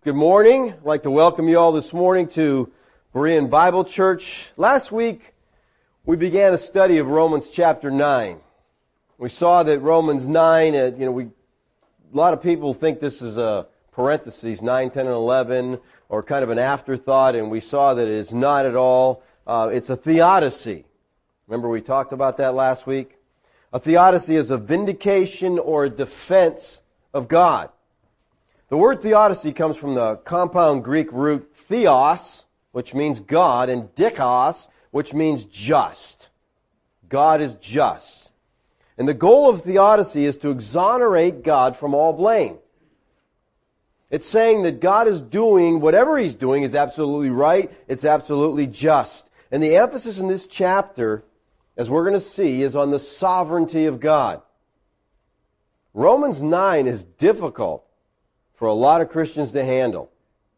Good morning. I'd like to welcome you all this morning to Berean Bible Church. Last week, we began a study of Romans chapter 9. We saw that Romans 9, a lot of people think this is a parentheses, 9, 10, and 11, or kind of an afterthought, and we saw that it is not at all. It's a theodicy. Remember we talked about that last week? A theodicy is a vindication or a defense of God. The word theodicy comes from the compound Greek root theos, which means God, and dikos, which means just. God is just. And the goal of theodicy is to exonerate God from all blame. It's saying that God is doing, whatever He's doing is absolutely right, it's absolutely just. And the emphasis in this chapter, as we're going to see, is on the sovereignty of God. Romans 9 is difficult for a lot of Christians to handle,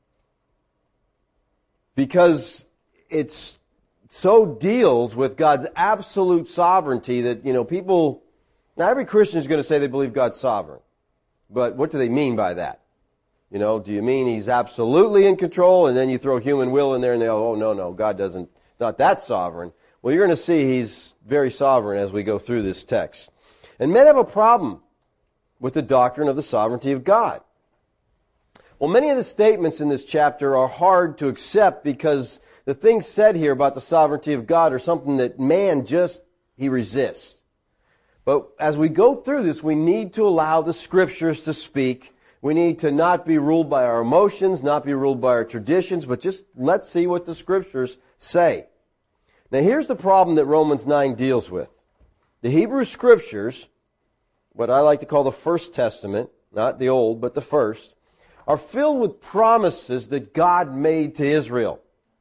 because it so deals with God's absolute sovereignty that, people, now every Christian is going to say they believe God's sovereign. But what do they mean by that? Do you mean He's absolutely in control, and then you throw human will in there and they go, oh, no, God doesn't, not that sovereign. Well, you're going to see He's very sovereign as we go through this text. And men have a problem with the doctrine of the sovereignty of God. Well, many of the statements in this chapter are hard to accept because the things said here about the sovereignty of God are something that man he resists. But as we go through this, we need to allow the Scriptures to speak. We need to not be ruled by our emotions, not be ruled by our traditions, but just let's see what the Scriptures say. Now, here's the problem that Romans 9 deals with. The Hebrew Scriptures, what I like to call the First Testament, not the Old, but the First, are filled with promises that God made to Israel.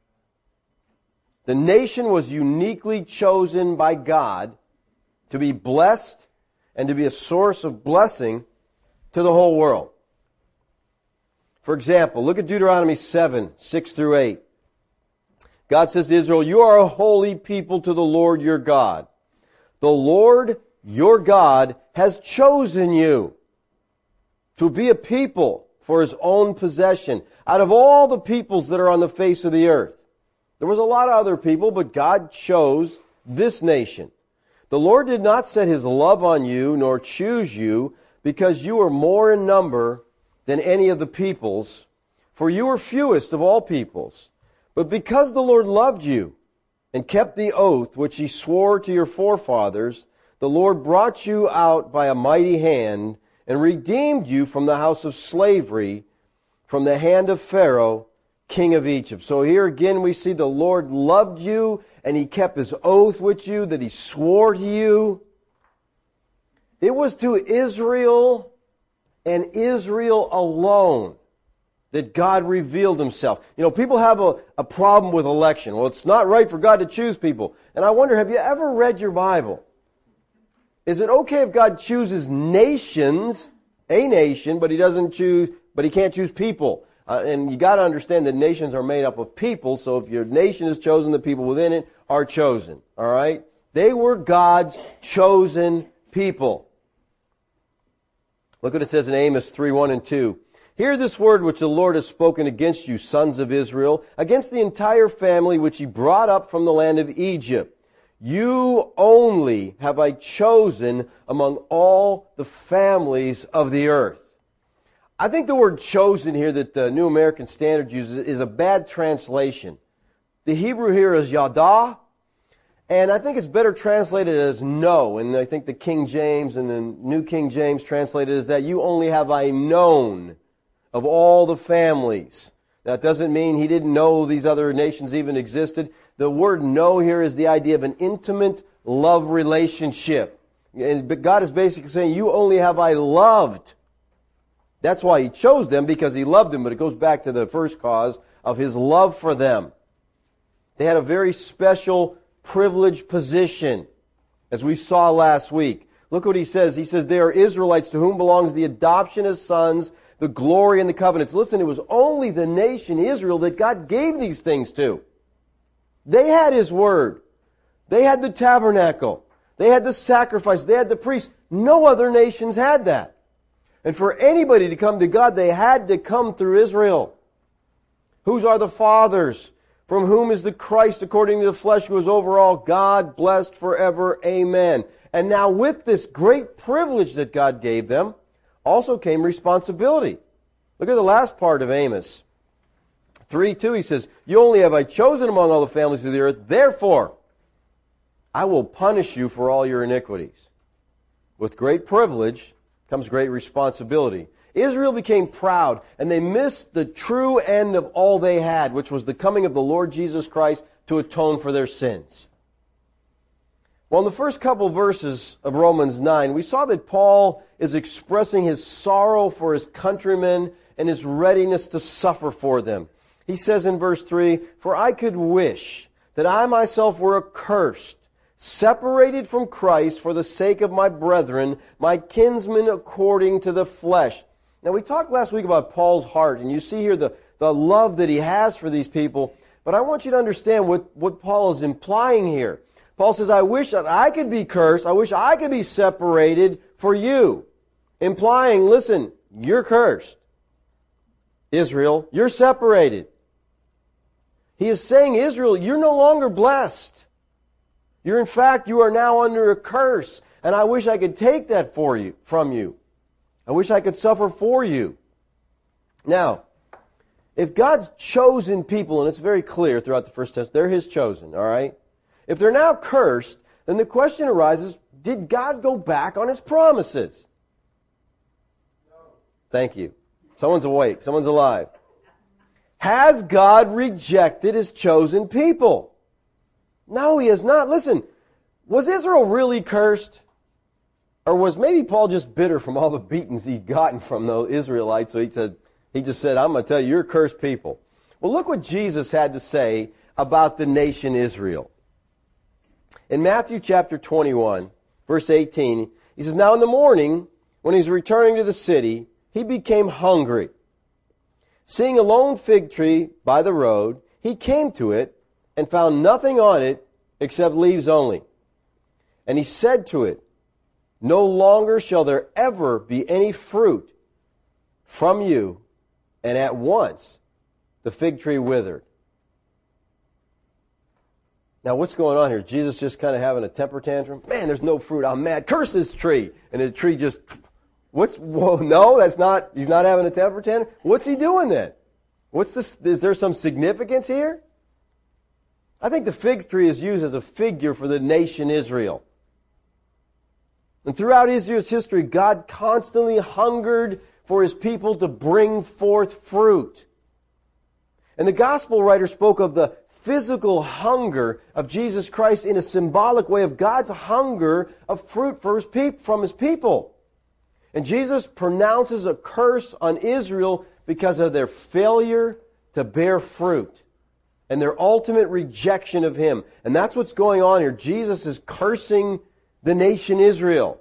The nation was uniquely chosen by God to be blessed and to be a source of blessing to the whole world. For example, look at Deuteronomy 7, 6 through 8. God says to Israel, "You are a holy people to the Lord your God. The Lord your God has chosen you to be a people for His own possession out of all the peoples that are on the face of the earth." There was a lot of other people, but God chose this nation. "The Lord did not set His love on you, nor choose you, because you were more in number than any of the peoples, for you were fewest of all peoples. But because the Lord loved you and kept the oath which He swore to your forefathers, the Lord brought you out by a mighty hand and redeemed you from the house of slavery, from the hand of Pharaoh, king of Egypt." So here again we see the Lord loved you and He kept His oath with you that He swore to you. It was to Israel and Israel alone that God revealed Himself. People have a problem with election. Well, it's not right for God to choose people. And I wonder, have you ever read your Bible? Is it okay if God chooses nations, a nation, but He can't choose people? And you got to understand that nations are made up of people, so if your nation is chosen, the people within it are chosen. All right? They were God's chosen people. Look what it says in Amos 3, 1 and 2. "Hear this word which the Lord has spoken against you, sons of Israel, against the entire family which He brought up from the land of Egypt. You only have I chosen among all the families of the earth." I think the word chosen here that the New American Standard uses is a bad translation. The Hebrew here is yadah, and I think it's better translated as know. And I think the King James and the New King James translated as that you only have I known of all the families. That doesn't mean He didn't know these other nations even existed. The word know here is the idea of an intimate love relationship. But God is basically saying, you only have I loved. That's why He chose them, because He loved them. But it goes back to the first cause of His love for them. They had a very special, privileged position, as we saw last week. Look what He says. He says, "They are Israelites to whom belongs the adoption as sons, the glory and the covenants." Listen, it was only the nation Israel that God gave these things to. They had His word. They had the tabernacle. They had the sacrifice. They had the priests. No other nations had that. And for anybody to come to God, they had to come through Israel. Whose are the fathers? From whom is the Christ according to the flesh, who is over all God, blessed forever. Amen. And now with this great privilege that God gave them, also came responsibility. Look at the last part of Amos 3:2. He says, you only have I chosen among all the families of the earth, therefore I will punish you for all your iniquities. With great privilege comes great responsibility. Israel became proud, and they missed the true end of all they had, which was the coming of the Lord Jesus Christ to atone for their sins. Well, in the first couple verses of Romans 9, we saw that Paul is expressing his sorrow for his countrymen and his readiness to suffer for them. He says in verse 3, for I could wish that I myself were accursed, separated from Christ for the sake of my brethren, my kinsmen according to the flesh. Now, we talked last week about Paul's heart, and you see here the love that he has for these people. But I want you to understand what Paul is implying here. Paul says, I wish that I could be cursed. I wish I could be separated for you. Implying, listen, you're cursed. Israel, you're separated. He is saying, Israel, you're no longer blessed. You are now under a curse. And I wish I could take that from you. I wish I could suffer for you. Now, if God's chosen people, and it's very clear throughout the first test, they're His chosen, all right? If they're now cursed, then the question arises, did God go back on His promises? No. Thank you. Someone's awake. Someone's alive. Has God rejected His chosen people? No, He has not. Listen, was Israel really cursed? Or was maybe Paul just bitter from all the beatings he'd gotten from the Israelites, so he just said, I'm going to tell you, you're cursed people. Well, look what Jesus had to say about the nation Israel. In Matthew chapter 21, verse 18, he says, now in the morning, when he's returning to the city, he became hungry. Seeing a lone fig tree by the road, he came to it and found nothing on it except leaves only. And he said to it, no longer shall there ever be any fruit from you. And at once the fig tree withered. Now what's going on here? Jesus just kind of having a temper tantrum? Man, there's no fruit. I'm mad. Curse this tree. And the tree just, no, that's not, he's not having a temper tantrum. What's he doing then? What's this? Is there some significance here? I think the fig tree is used as a figure for the nation Israel. And throughout Israel's history, God constantly hungered for His people to bring forth fruit. And the gospel writer spoke of the physical hunger of Jesus Christ in a symbolic way of God's hunger of fruit from His people. And Jesus pronounces a curse on Israel because of their failure to bear fruit and their ultimate rejection of Him. And that's what's going on here. Jesus is cursing the nation Israel.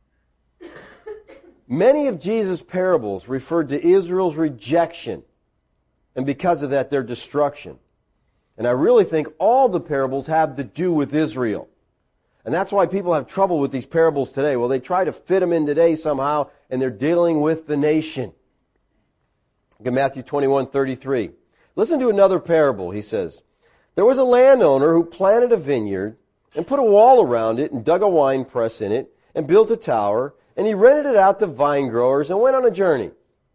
Many of Jesus' parables referred to Israel's rejection, and because of that, their destruction. And I really think all the parables have to do with Israel. And that's why people have trouble with these parables today. Well, they try to fit them in today somehow, and they're dealing with the nation. Look at Matthew 21:33. Listen to another parable, he says. There was a landowner who planted a vineyard and put a wall around it and dug a wine press in it and built a tower, and he rented it out to vine growers and went on a journey.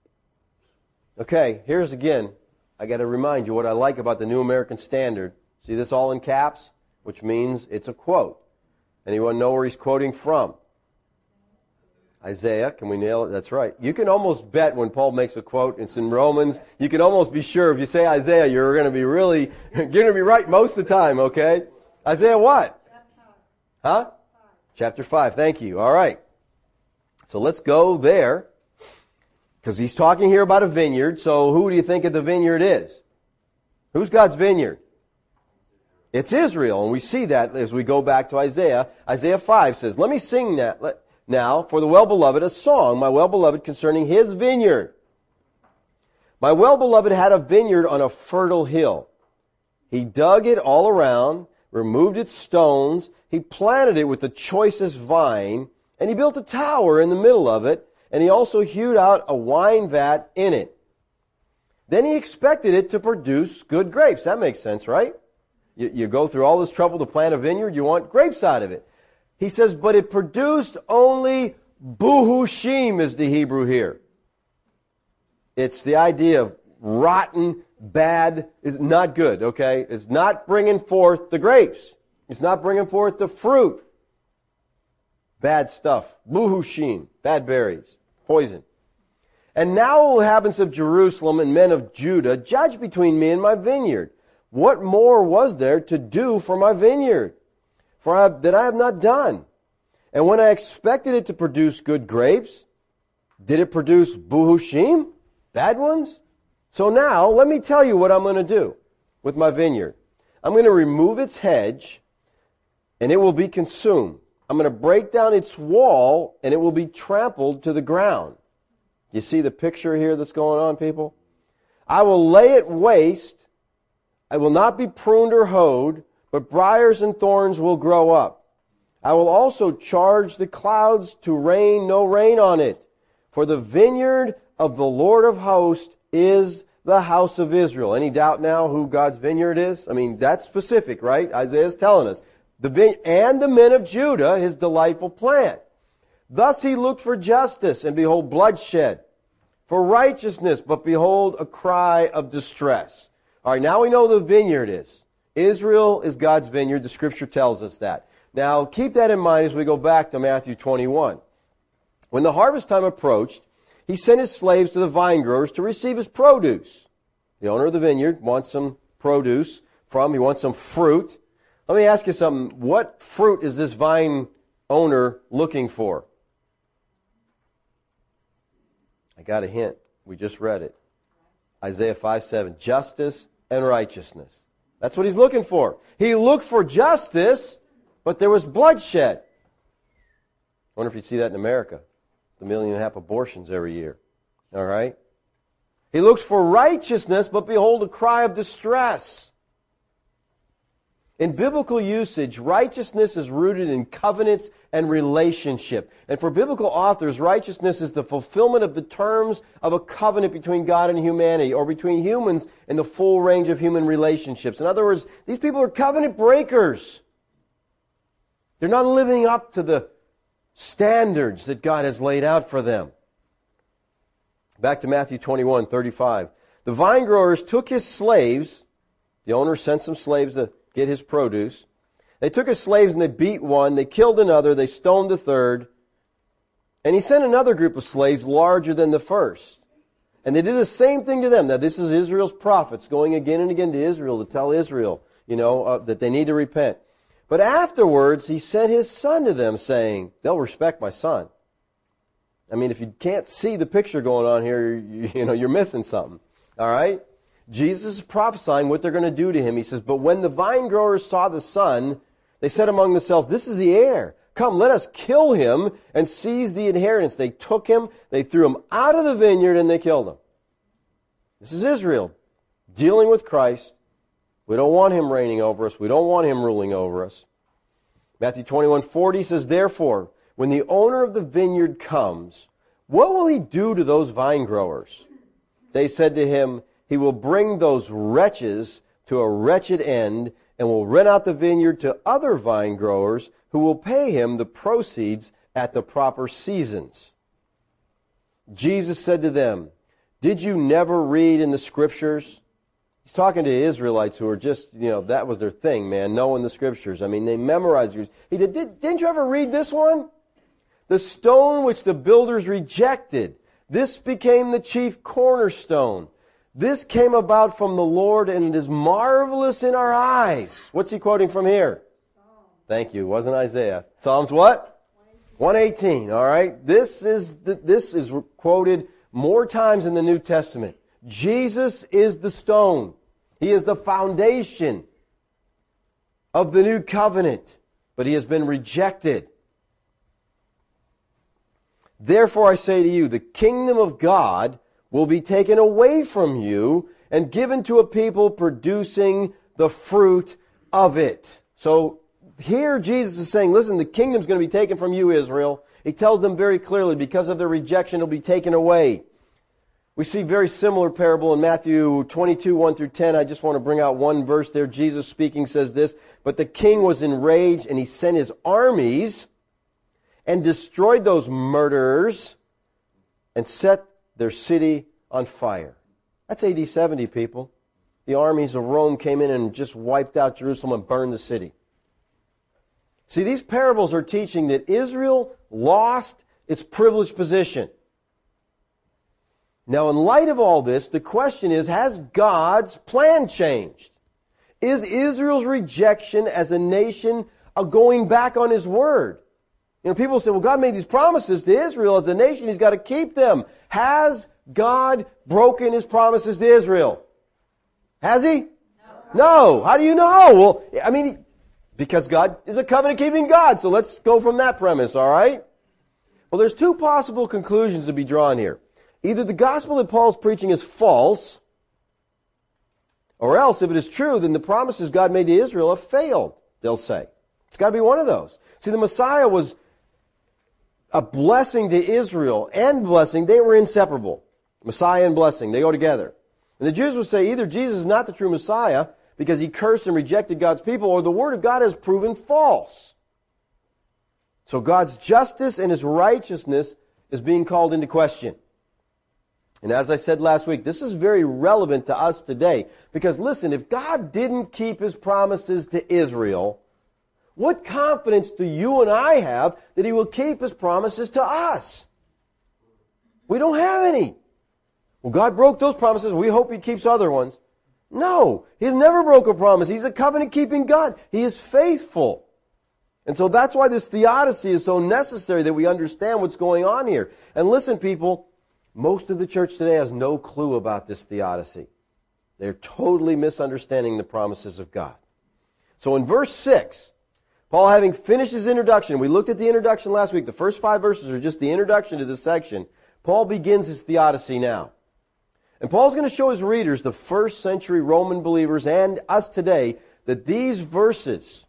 Okay, here's again, I got to remind you what I like about the New American Standard. See this all in caps? Which means it's a quote. Anyone know where he's quoting from? Isaiah. Can we nail it? That's right. You can almost bet when Paul makes a quote, it's in Romans, you can almost be sure if you say Isaiah, you're going to be right most of the time, okay? Isaiah what? Huh? Chapter 5. Thank you. All right. So let's go there, because he's talking here about a vineyard. So who do you think of the vineyard is? Who's God's vineyard? It's Israel, and we see that as we go back to Isaiah. Isaiah 5 says, let me sing now for the well-beloved a song, my well-beloved concerning his vineyard. My well-beloved had a vineyard on a fertile hill. He dug it all around, removed its stones, he planted it with the choicest vine, and he built a tower in the middle of it, and he also hewed out a wine vat in it. then he expected it to produce good grapes. That makes sense, right? You go through all this trouble to plant a vineyard, you want grapes out of it. He says, but it produced only buhushim is the Hebrew here. It's the idea of rotten, bad, is not good, okay? It's not bringing forth the grapes. It's not bringing forth the fruit. Bad stuff. Buhushim, bad berries, poison. And now, O inhabitants of Jerusalem and men of Judah, judge between me and my vineyard. What more was there to do for my vineyard that I have not done? And when I expected it to produce good grapes, did it produce buhushim, bad ones? So now, let me tell you what I'm going to do with my vineyard. I'm going to remove its hedge, and it will be consumed. I'm going to break down its wall, and it will be trampled to the ground. You see the picture here that's going on, people? I will lay it waste. I will not be pruned or hoed, but briars and thorns will grow up. I will also charge the clouds to rain no rain on it. For the vineyard of the Lord of hosts is the house of Israel. Any doubt now who God's vineyard is? I mean, that's specific, right? Isaiah's telling us. And the men of Judah, his delightful plant. Thus he looked for justice, and behold, bloodshed. For righteousness, but behold, a cry of distress. All right, now we know the vineyard is. Israel is God's vineyard. The Scripture tells us that. Now, keep that in mind as we go back to Matthew 21. When the harvest time approached, he sent his slaves to the vine growers to receive his produce. The owner of the vineyard wants some produce he wants some fruit. Let me ask you something. What fruit is this vine owner looking for? I got a hint. We just read it. Isaiah 5:7. Justice and righteousness. That's what he's looking for. He looked for justice, but there was bloodshed. I wonder if you'd see that in America. 1.5 million abortions every year. All right? He looks for righteousness, but behold, a cry of distress. In biblical usage, righteousness is rooted in covenants and relationship. And for biblical authors, righteousness is the fulfillment of the terms of a covenant between God and humanity, or between humans in the full range of human relationships. In other words, these people are covenant breakers. They're not living up to the standards that God has laid out for them. Back to Matthew 21:35. The vine growers took his slaves. The owner sent some slaves to get his produce. They took his slaves and they beat one, they killed another, they stoned the third. And he sent another group of slaves larger than the first. And they did the same thing to them. Now this is Israel's prophets going again and again to Israel to tell Israel, that they need to repent. But afterwards he sent his son to them saying, they'll respect my son. I mean, if you can't see the picture going on here, you're missing something. All right? Jesus is prophesying what they're going to do to him. He says, but when the vine growers saw the son, they said among themselves, this is the heir. Come, let us kill him and seize the inheritance. They took him, they threw him out of the vineyard, and they killed him. This is Israel dealing with Christ. We don't want him reigning over us. We don't want him ruling over us. Matthew 21:40 says, therefore, when the owner of the vineyard comes, what will he do to those vine growers? They said to him, he will bring those wretches to a wretched end and will rent out the vineyard to other vine growers who will pay him the proceeds at the proper seasons. Jesus said to them, did you never read in the Scriptures? He's talking to Israelites who are just, that was their thing, man, knowing the Scriptures. I mean, they memorized it. He did, didn't you ever read this one? The stone which the builders rejected, this became the chief cornerstone. This came about from the Lord, and it is marvelous in our eyes. What's he quoting from here? Thank you. It wasn't Isaiah. Psalms what? 118. All right. This is quoted more times in the New Testament. Jesus is the stone. He is the foundation of the new covenant, but he has been rejected. Therefore I say to you, the kingdom of God will be taken away from you and given to a people producing the fruit of it. So here Jesus is saying, listen, the kingdom's going to be taken from you, Israel. He tells them very clearly, because of their rejection, it'll be taken away. We see very similar parable in Matthew 22, 1 through 10. I just want to bring out one verse there. Jesus speaking says this, "But the king was enraged, and he sent his armies and destroyed those murderers and set their city on fire." That's AD 70, people. The armies of Rome came in and just wiped out Jerusalem and burned the city. See, these parables are teaching that Israel lost its privileged position. Now, in light of all this, the question is, has God's plan changed? Is Israel's rejection as a nation a going back on His word? You know, people say, well, God made these promises to Israel as a nation. He's got to keep them. Has God broken His promises to Israel? Has He? No. How do you know? Well, I mean, because God is a covenant-keeping God. So let's go from that premise, all right? Well, there's two possible conclusions to be drawn here. Either the gospel that Paul's preaching is false, or else, if it is true, then the promises God made to Israel have failed, they'll say. It's got to be one of those. See, the Messiah was a blessing to Israel and blessing. They were inseparable. Messiah and blessing, they go together. And the Jews would say either Jesus is not the true Messiah because He cursed and rejected God's people, or the Word of God has proven false. So God's justice and His righteousness is being called into question. And as I said last week, this is very relevant to us today. Because listen, if God didn't keep His promises to Israel, what confidence do you and I have that He will keep His promises to us? We don't have any. Well, God broke those promises. We hope He keeps other ones. No, He's never broke a promise. He's a covenant-keeping God. He is faithful. And so that's why this theodicy is so necessary, that we understand what's going on here. And listen, people, most of the church today has no clue about this theodicy. They're totally misunderstanding the promises of God. So in verse 6, Paul, having finished his introduction, we looked at the introduction last week. The first 5 verses are just the introduction to this section. Paul begins his theodicy now. And Paul's going to show his readers, the first century Roman believers and us today, that these verses,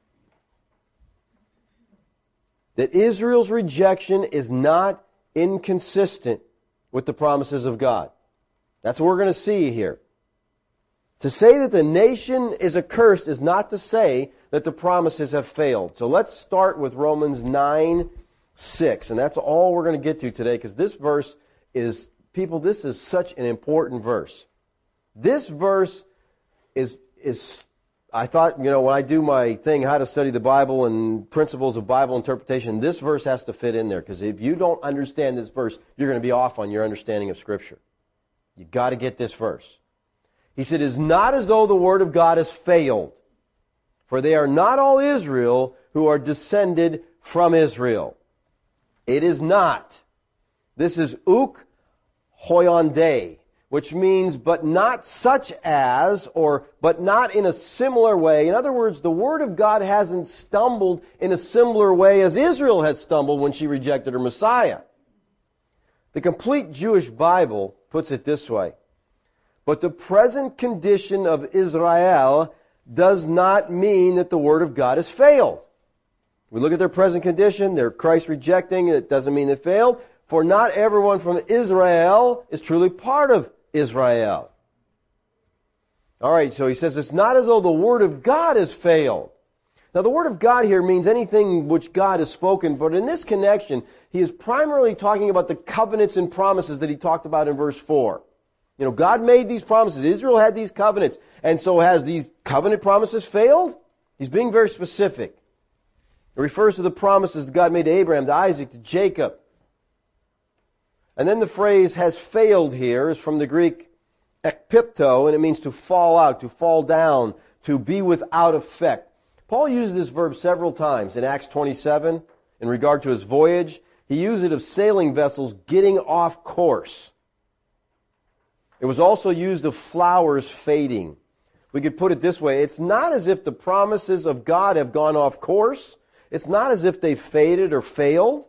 that Israel's rejection is not inconsistent with the promises of God. That's what we're going to see here. To say that the nation is accursed is not to say that the promises have failed. So let's start with Romans 9:6, and that's all we're going to get to today, because this verse is, people, this is such an important verse. This verse is I thought, when I do my thing, how to study the Bible and principles of Bible interpretation, this verse has to fit in there, because if you don't understand this verse, you're going to be off on your understanding of Scripture. You've got to get this verse. He said, "It is not as though the Word of God has failed, for they are not all Israel who are descended from Israel." It is not. This is uk hoiondei, which means but not such as, or but not in a similar way. In other words, the Word of God hasn't stumbled in a similar way as Israel had stumbled when she rejected her Messiah. The complete Jewish Bible puts it this way: "But the present condition of Israel does not mean that the Word of God has failed." We look at their present condition, they're Christ rejecting, it doesn't mean they failed. "For not everyone from Israel is truly part of Israel." All right, so he says it's not as though the Word of God has failed. Now, the Word of God here means anything which God has spoken, but in this connection, he is primarily talking about the covenants and promises that he talked about in verse 4. God made these promises. Israel had these covenants. And so has these covenant promises failed? He's being very specific. It refers to the promises that God made to Abraham, to Isaac, to Jacob. And then the phrase "has failed" here is from the Greek ekpipto, and it means to fall out, to fall down, to be without effect. Paul uses this verb several times in Acts 27 in regard to his voyage. He used it of sailing vessels getting off course. It was also used of flowers fading. We could put it this way: it's not as if the promises of God have gone off course. It's not as if they've faded or failed.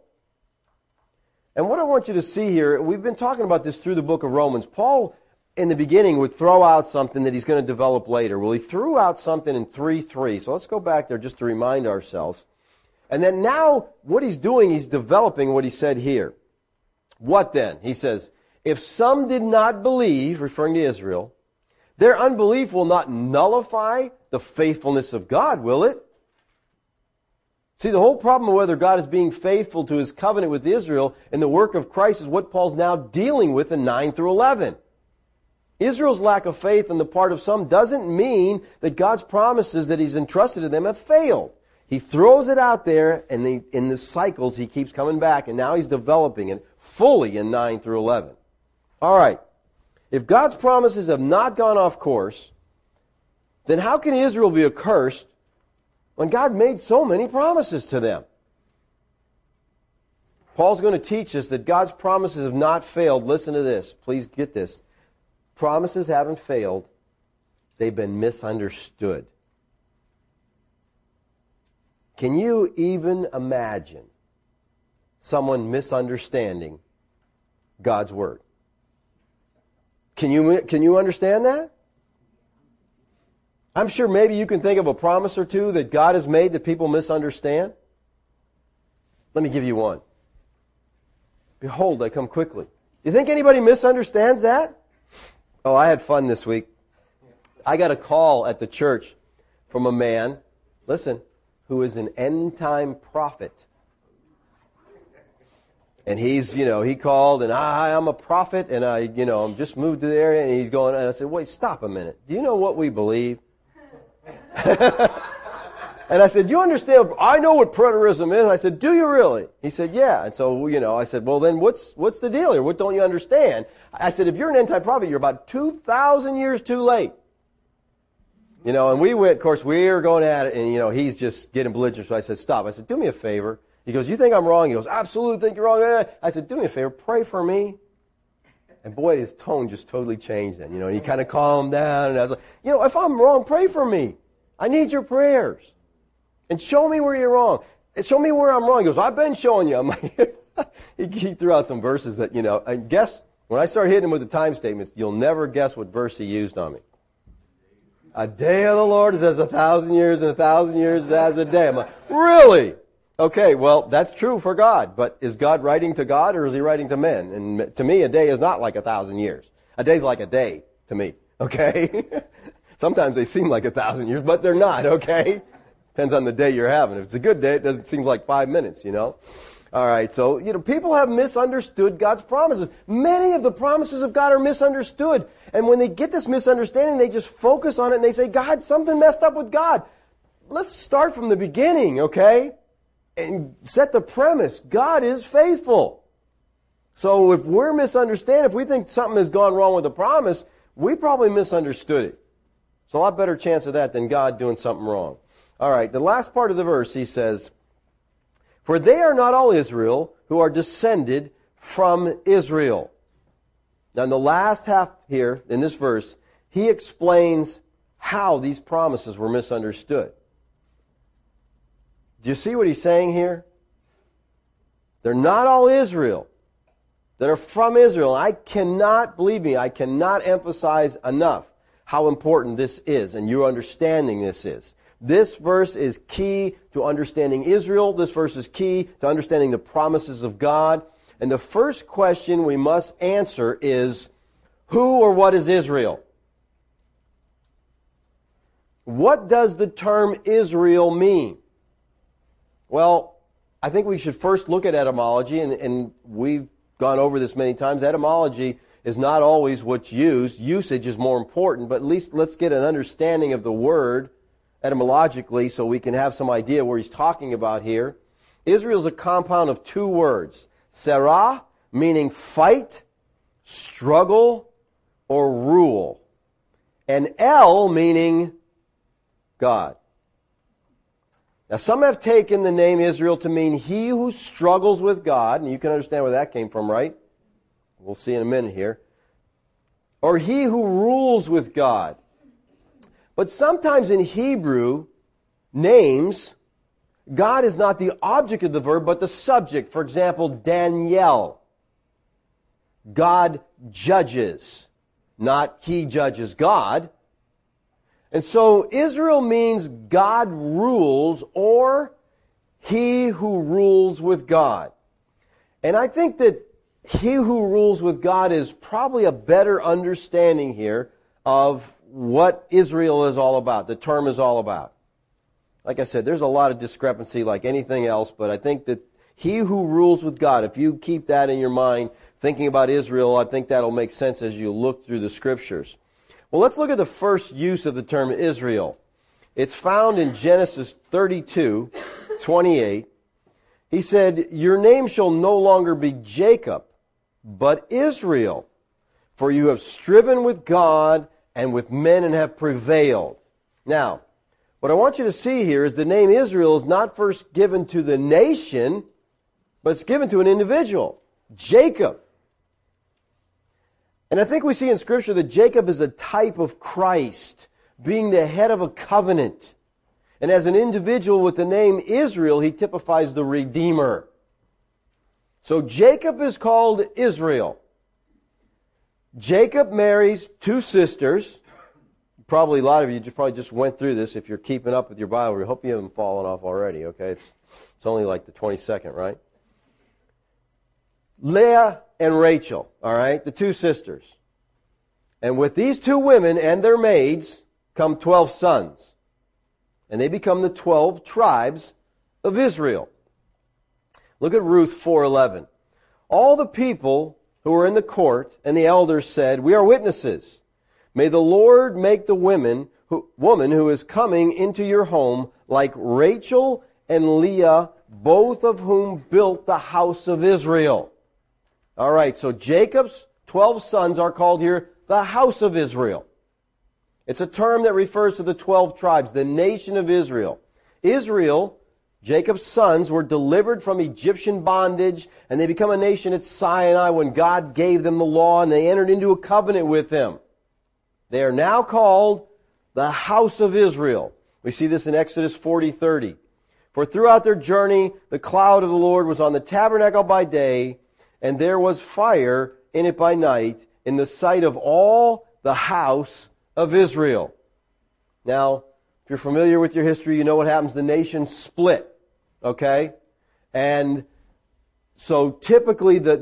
And what I want you to see here, we've been talking about this through the book of Romans. Paul, in the beginning, would throw out something that he's going to develop later. Well, he threw out something in 3:3. So let's go back there just to remind ourselves. And then now, what he's doing, he's developing what he said here. What then? He says, If some did not believe, referring to Israel, their unbelief will not nullify the faithfulness of God, will it? See, the whole problem of whether God is being faithful to His covenant with Israel and the work of Christ is what Paul's now dealing with in 9 through 11. Israel's lack of faith on the part of some doesn't mean that God's promises that He's entrusted to them have failed. He throws it out there, and in the cycles He keeps coming back, and now He's developing it fully in 9 through 11. All right. If God's promises have not gone off course, then how can Israel be accursed when God made so many promises to them? Paul's going to teach us that God's promises have not failed. Listen to this. Please get this. Promises haven't failed. They've been misunderstood. Can you even imagine someone misunderstanding God's Word? Can you understand that? I'm sure maybe you can think of a promise or two that God has made that people misunderstand. Let me give you one. Behold, I come quickly. You think anybody misunderstands that? Oh, I had fun this week. I got a call at the church from a man, listen, who is an end-time prophet. And he's, he called and, hi, I'm a prophet, and I'm just moved to the area, and he's going, and I said, wait, stop a minute. Do you know what we believe? And I said, you understand, I know what preterism is. I said, do you really? He said, yeah. And so, I said, well, then what's the deal here? What don't you understand? I said, if you're an end-time prophet, you're about 2,000 years too late. And we went, of course, we were going at it, and, he's just getting belligerent. So I said, stop. I said, do me a favor. He goes, you think I'm wrong? He goes, absolutely think you're wrong. I said, do me a favor, pray for me. And boy, his tone just totally changed then. He kind of calmed down, and I was like, if I'm wrong, pray for me. I need your prayers. And show me where you're wrong. Show me where I'm wrong. He goes, I've been showing you. I'm like, he threw out some verses that, I guess when I start hitting him with the time statements, you'll never guess what verse he used on me. A day of the Lord is as 1,000 years, and 1,000 years is as a day. I'm like, really? Okay, well, that's true for God. But is God writing to God, or is He writing to men? And to me, a day is not like 1,000 years. A day is like a day to me. Okay? Sometimes they seem like 1,000 years, but they're not, okay? Depends on the day you're having. If it's a good day, it seems like 5 minutes, All right, so, people have misunderstood God's promises. Many of the promises of God are misunderstood. And when they get this misunderstanding, they just focus on it and they say, God, something messed up with God. Let's start from the beginning, okay? And set the premise. God is faithful. So if we're misunderstanding, if we think something has gone wrong with the promise, we probably misunderstood it. It's a lot better chance of that than God doing something wrong. All right, the last part of the verse, he says, for they are not all Israel who are descended from Israel. Now in the last half here, in this verse, he explains how these promises were misunderstood. Do you see what he's saying here? They're not all Israel that are from Israel. I cannot emphasize enough how important this is and your understanding this is. This verse is key to understanding Israel. This verse is key to understanding the promises of God. And the first question we must answer is, who or what is Israel? What does the term Israel mean? Well, I think we should first look at etymology, and we've gone over this many times. Etymology is not always what's used. Usage is more important, but at least let's get an understanding of the word etymologically so we can have some idea what he's talking about here. Israel is a compound of two words. Serah, meaning fight, struggle, or rule. And El, meaning God. Now, some have taken the name Israel to mean he who struggles with God, and you can understand where that came from, right? We'll see in a minute here. Or he who rules with God. But sometimes in Hebrew names, God is not the object of the verb, but the subject. For example, Daniel. God judges, not he judges God. And so Israel means God rules, or he who rules with God. And I think that he who rules with God is probably a better understanding here of what Israel is all about, the term is all about. Like I said, there's a lot of discrepancy like anything else, but I think that he who rules with God, if you keep that in your mind, thinking about Israel, I think that'll make sense as you look through the Scriptures. Well, let's look at the first use of the term Israel. It's found in Genesis 32:28. He said, "Your name shall no longer be Jacob, but Israel, for you have striven with God and with men and have prevailed." Now, what I want you to see here is the name Israel is not first given to the nation, but it's given to an individual, Jacob. And I think we see in Scripture that Jacob is a type of Christ, being the head of a covenant. And as an individual with the name Israel, he typifies the Redeemer. So Jacob is called Israel. Jacob marries two sisters. Probably a lot of you probably just went through this if you're keeping up with your Bible. I hope you haven't fallen off already, okay? It's only like the 22nd, right? Leah and Rachel, all right? The two sisters. And with these two women and their maids come 12 sons. And they become the 12 tribes of Israel. Look at Ruth 4:11. All the people who were in the court and the elders said, "We are witnesses. May the Lord make the woman who is coming into your home like Rachel and Leah, both of whom built the house of Israel." All right, so Jacob's 12 sons are called here the house of Israel. It's a term that refers to the 12 tribes, the nation of Israel. Israel, Jacob's sons, were delivered from Egyptian bondage, and they become a nation at Sinai when God gave them the law, and they entered into a covenant with Him. They are now called the house of Israel. We see this in Exodus 40:30. "For throughout their journey, the cloud of the Lord was on the tabernacle by day, and there was fire in it by night, in the sight of all the house of Israel." Now, if you're familiar with your history, you know what happens. The nation split. Okay? And so typically the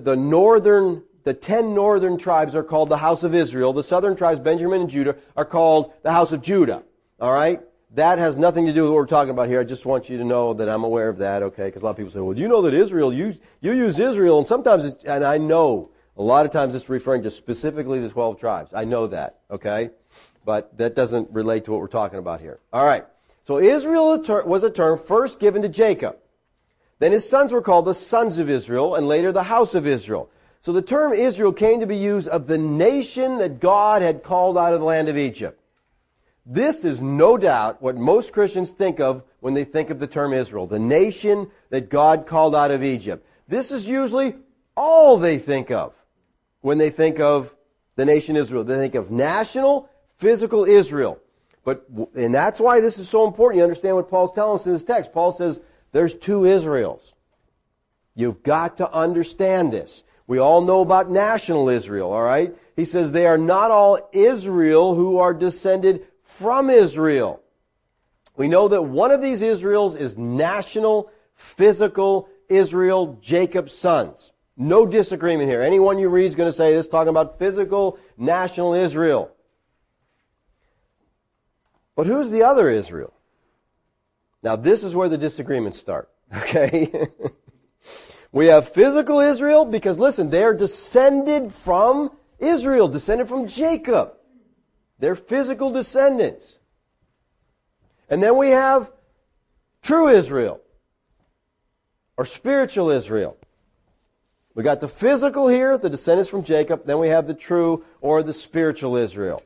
10 northern tribes are called the house of Israel. The southern tribes, Benjamin and Judah, are called the house of Judah. All right? That has nothing to do with what we're talking about here. I just want you to know that I'm aware of that, okay? Because a lot of people say, well, you know that Israel, you use Israel, and sometimes, and I know, a lot of times it's referring to specifically the 12 tribes. I know that, okay? But that doesn't relate to what we're talking about here. All right. So Israel was a term first given to Jacob. Then his sons were called the sons of Israel, and later the house of Israel. So the term Israel came to be used of the nation that God had called out of the land of Egypt. This is no doubt what most Christians think of when they think of the term Israel, the nation that God called out of Egypt. This is usually all they think of when they think of the nation Israel. They think of national, physical Israel. And that's why this is so important. You understand what Paul's telling us in this text. Paul says there's two Israels. You've got to understand this. We all know about national Israel, all right? He says they are not all Israel who are descended from Israel. We know that one of these Israels is national, physical Israel, Jacob's sons. No disagreement here. Anyone you read is going to say this, talking about physical, national Israel. But who's the other Israel? Now this is where the disagreements start, okay? We have physical Israel because, listen, they're descended from Israel, descended from Jacob. They're physical descendants. And then we have true Israel, or spiritual Israel. We got the physical here, the descendants from Jacob. Then we have the true or the spiritual Israel.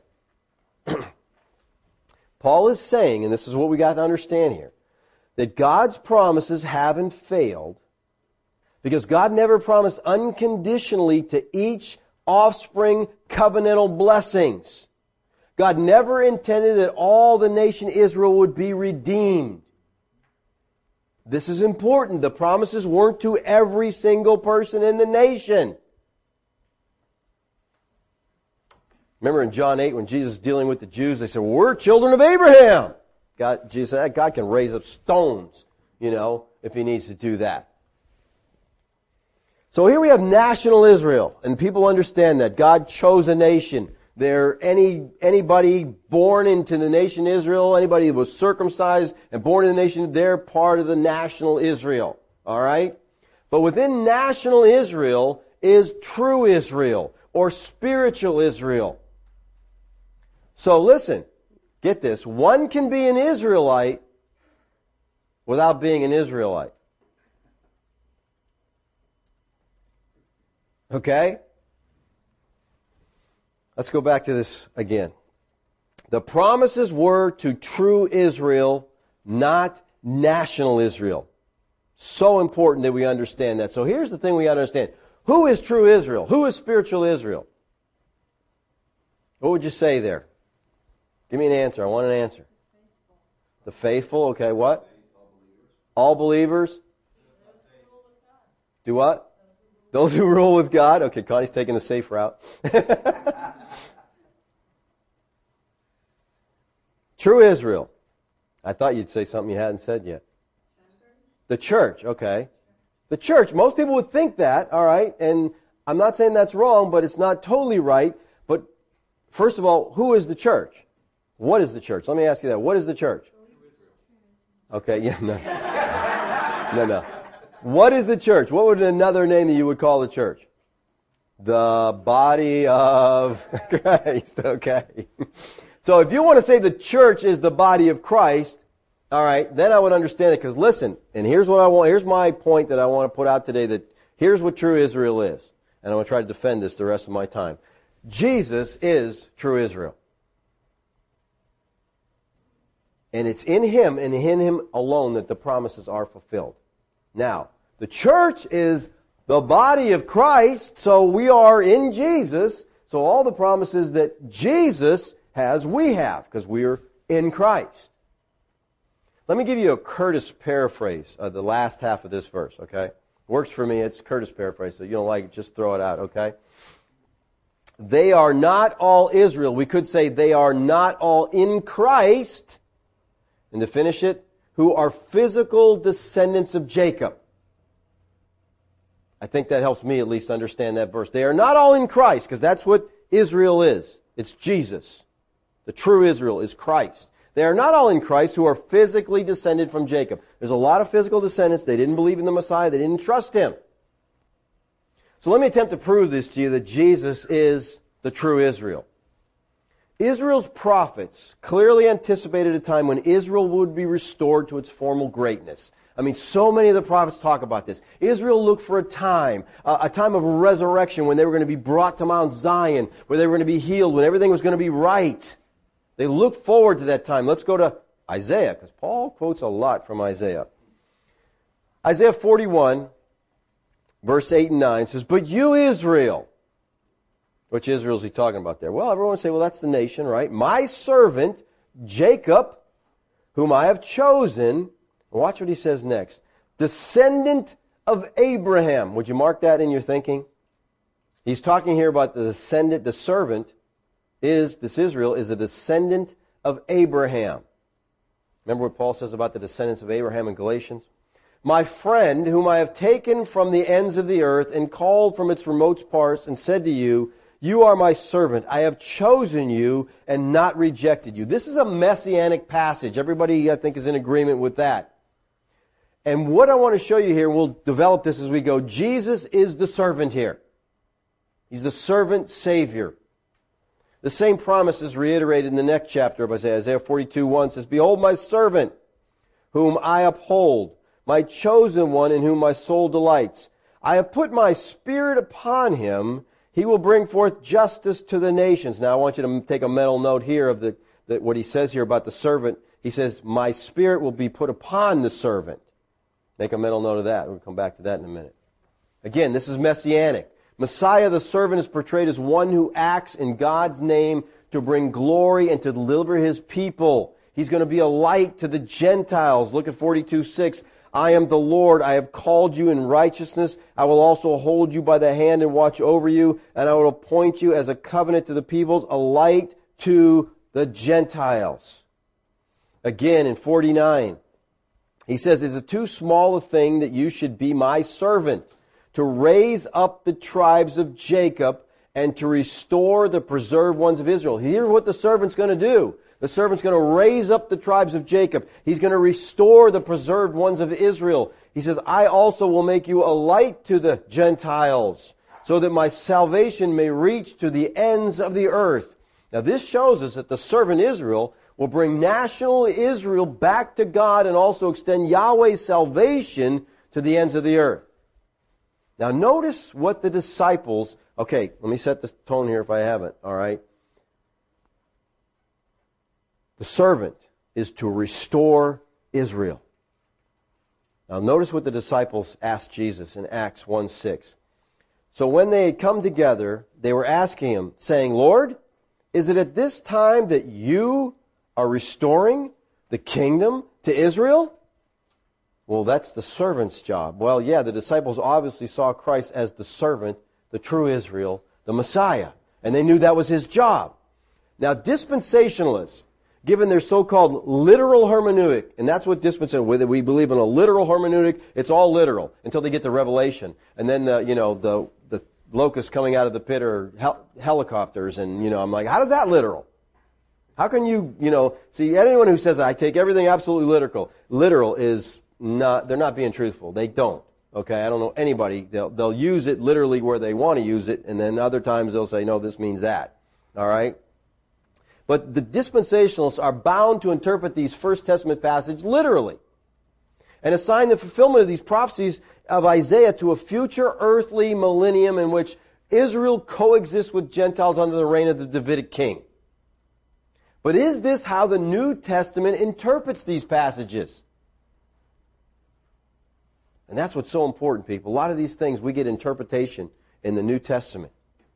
Paul is saying, and this is what we got to understand here, that God's promises haven't failed because God never promised unconditionally to each offspring covenantal blessings. God never intended that all the nation Israel would be redeemed. This is important. The promises weren't to every single person in the nation. Remember in John 8 when Jesus was dealing with the Jews, they said, well, we're children of Abraham. Jesus said, God can raise up stones, if He needs to do that. So here we have national Israel, and people understand that. God chose a nation. Anybody born into the nation Israel, anybody who was circumcised and born in the nation, they're part of the national Israel. All right? But within national Israel is true Israel, or spiritual Israel. So listen, get this. One can be an Israelite without being an Israelite. Okay? Let's go back to this again. The promises were to true Israel, not national Israel. So important that we understand that. So here's the thing we got to understand. Who is true Israel? Who is spiritual Israel? What would you say there? Give me an answer. I want an answer. The faithful. Okay, what? All believers. Do what? Those who rule with God. Okay, Connie's taking the safe route. True Israel. I thought you'd say something you hadn't said yet. The church, okay. The church, most people would think that, all right, and I'm not saying that's wrong, but it's not totally right. But first of all, who is the church? What is the church? Let me ask you that. What is the church? Okay, yeah, no. No. What is the church? What would another name that you would call the church? The body of Christ, okay. So if you want to say the church is the body of Christ, all right, then I would understand it. Because listen, and here's my point that I want to put out today, that here's what true Israel is. And I'm going to try to defend this the rest of my time. Jesus is true Israel. And it's in Him and in Him alone that the promises are fulfilled. Now, the church is the body of Christ, so we are in Jesus. So all the promises that Jesus has, we have, because we are in Christ. Let me give you a Curtis paraphrase of the last half of this verse, okay? Works for me. It's Curtis paraphrase, so you don't like it, just throw it out, okay? They are not all Israel. We could say they are not all in Christ. And to finish it, who are physical descendants of Jacob. I think that helps me at least understand that verse. They are not all in Christ, because that's what Israel is. It's Jesus. The true Israel is Christ. They are not all in Christ who are physically descended from Jacob. There's a lot of physical descendants. They didn't believe in the Messiah. They didn't trust Him. So let me attempt to prove this to you, that Jesus is the true Israel. Israel's prophets clearly anticipated a time when Israel would be restored to its former greatness. I mean, so many of the prophets talk about this. Israel looked for a time of resurrection when they were going to be brought to Mount Zion, where they were going to be healed, when everything was going to be right. They looked forward to that time. Let's go to Isaiah, because Paul quotes a lot from Isaiah. Isaiah 41, verse 8 and 9 says, "But you, Israel," which Israel is he talking about there? Well, everyone would say, well, that's the nation, right? "My servant, Jacob, whom I have chosen," watch what he says next, "descendant of Abraham." Would you mark that in your thinking? He's talking here about the descendant, the servant this Israel is a descendant of Abraham. Remember what Paul says about the descendants of Abraham in Galatians? "My friend, whom I have taken from the ends of the earth and called from its remote parts and said to you, you are my servant. I have chosen you and not rejected you." This is a messianic passage. Everybody, I think, is in agreement with that. And what I want to show you here, we'll develop this as we go, Jesus is the servant here. He's the servant Savior. The same promise is reiterated in the next chapter of Isaiah. Isaiah 42:1 says, "Behold my servant, whom I uphold, my chosen one in whom my soul delights. I have put my spirit upon him. He will bring forth justice to the nations." Now I want you to take a mental note here of what he says here about the servant. He says, "My spirit will be put upon the servant." Make a mental note of that. We'll come back to that in a minute. Again, this is messianic. Messiah, the servant, is portrayed as one who acts in God's name to bring glory and to deliver His people. He's going to be a light to the Gentiles. Look at 42:6. "I am the Lord. I have called you in righteousness. I will also hold you by the hand and watch over you. And I will appoint you as a covenant to the peoples, a light to the Gentiles." Again, in 49, he says, "Is it too small a thing that you should be my servant? to raise up the tribes of Jacob and to restore the preserved ones of Israel. Here's what the servant's going to do. The servant's going to raise up the tribes of Jacob. He's going to restore the preserved ones of Israel. He says, I also will make you a light to the Gentiles, so that my salvation may reach to the ends of the earth. Now this shows us that the servant Israel will bring national Israel back to God and also extend Yahweh's salvation to the ends of the earth. Now notice what the disciples... Okay, let me set the tone here if I haven't, all right? The servant is to restore Israel. Now notice what the disciples asked Jesus in Acts 1:6. So when they had come together, they were asking him, saying, Lord, is it at this time that you are restoring the kingdom to Israel? Well, that's the servant's job. Well, yeah, the disciples obviously saw Christ as the servant, the true Israel, the Messiah. And they knew that was his job. Now, dispensationalists, given their so-called literal hermeneutic, and that's what dispensationalists, we believe in a literal hermeneutic, it's all literal until they get to Revelation. And then, the locusts coming out of the pit are helicopters, and, I'm like, how is that literal? How can you, see, anyone who says, I take everything absolutely literal is not, they're not being truthful. They don't. Okay, I don't know anybody. They'll use it literally where they want to use it, and then other times they'll say, no, this means that. All right? But the dispensationalists are bound to interpret these First Testament passages literally and assign the fulfillment of these prophecies of Isaiah to a future earthly millennium in which Israel coexists with Gentiles under the reign of the Davidic king. But is this how the New Testament interprets these passages? And that's what's so important, people. A lot of these things, we get interpretation in the New Testament.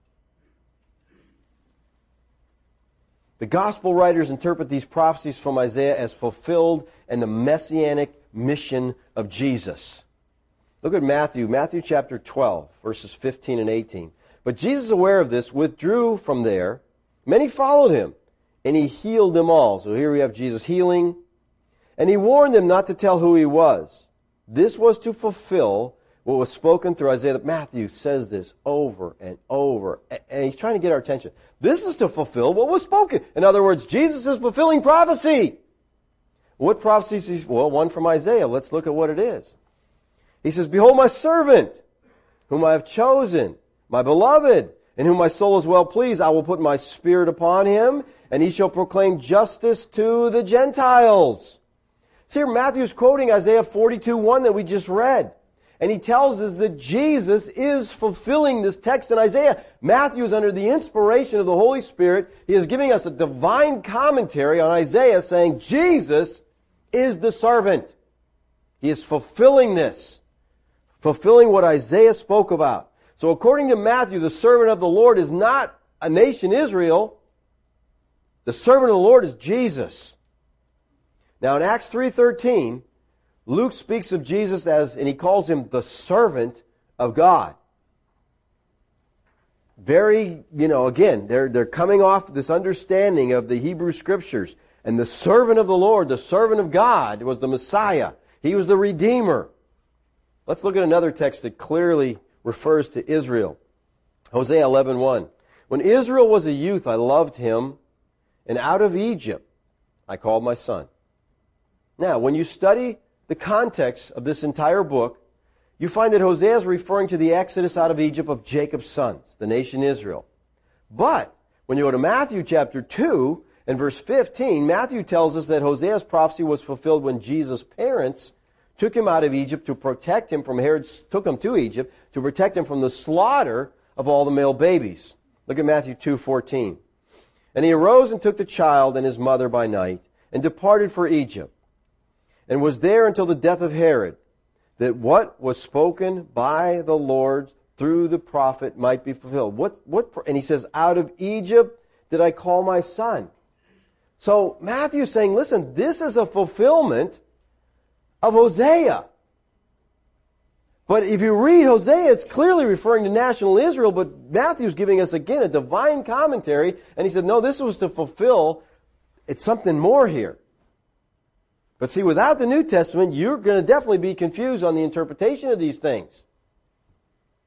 The gospel writers interpret these prophecies from Isaiah as fulfilled in the messianic mission of Jesus. Look at Matthew chapter 12, verses 15 and 18. But Jesus, aware of this, withdrew from there. Many followed him, and he healed them all. So here we have Jesus healing. And he warned them not to tell who he was. This was to fulfill what was spoken through Isaiah. Matthew says this over and over, and he's trying to get our attention. This is to fulfill what was spoken. In other words, Jesus is fulfilling prophecy. What prophecy? Well, one from Isaiah. Let's look at what it is. He says, Behold my servant, whom I have chosen, my beloved, in whom my soul is well pleased. I will put my spirit upon him, and he shall proclaim justice to the Gentiles. See, here Matthew's quoting Isaiah 42:1 that we just read. And he tells us that Jesus is fulfilling this text in Isaiah. Matthew is under the inspiration of the Holy Spirit. He is giving us a divine commentary on Isaiah saying Jesus is the servant. He is fulfilling this. Fulfilling what Isaiah spoke about. So according to Matthew, the servant of the Lord is not a nation Israel. The servant of the Lord is Jesus. Now in Acts 3:13, Luke speaks of Jesus as, and he calls him the servant of God. Very, again, they're coming off this understanding of the Hebrew Scriptures. And the servant of the Lord, the servant of God, was the Messiah. He was the Redeemer. Let's look at another text that clearly refers to Israel. Hosea 11:1. When Israel was a youth, I loved him, and out of Egypt I called my son. Now, when you study the context of this entire book, you find that Hosea is referring to the exodus out of Egypt of Jacob's sons, the nation Israel. But when you go to Matthew chapter 2 and verse 15, Matthew tells us that Hosea's prophecy was fulfilled when Jesus' parents took him out of Egypt to protect him from took him to Egypt to protect him from the slaughter of all the male babies. Look at Matthew 2:14. And he arose and took the child and his mother by night and departed for Egypt, and was there until the death of Herod, that what was spoken by the Lord through the prophet might be fulfilled. And he says, out of Egypt did I call my son. So Matthew's saying, listen, this is a fulfillment of Hosea. But if you read Hosea, it's clearly referring to national Israel, but Matthew's giving us again a divine commentary, and he said, no, this was to fulfill, it's something more here. But see, without the New Testament, you're going to definitely be confused on the interpretation of these things.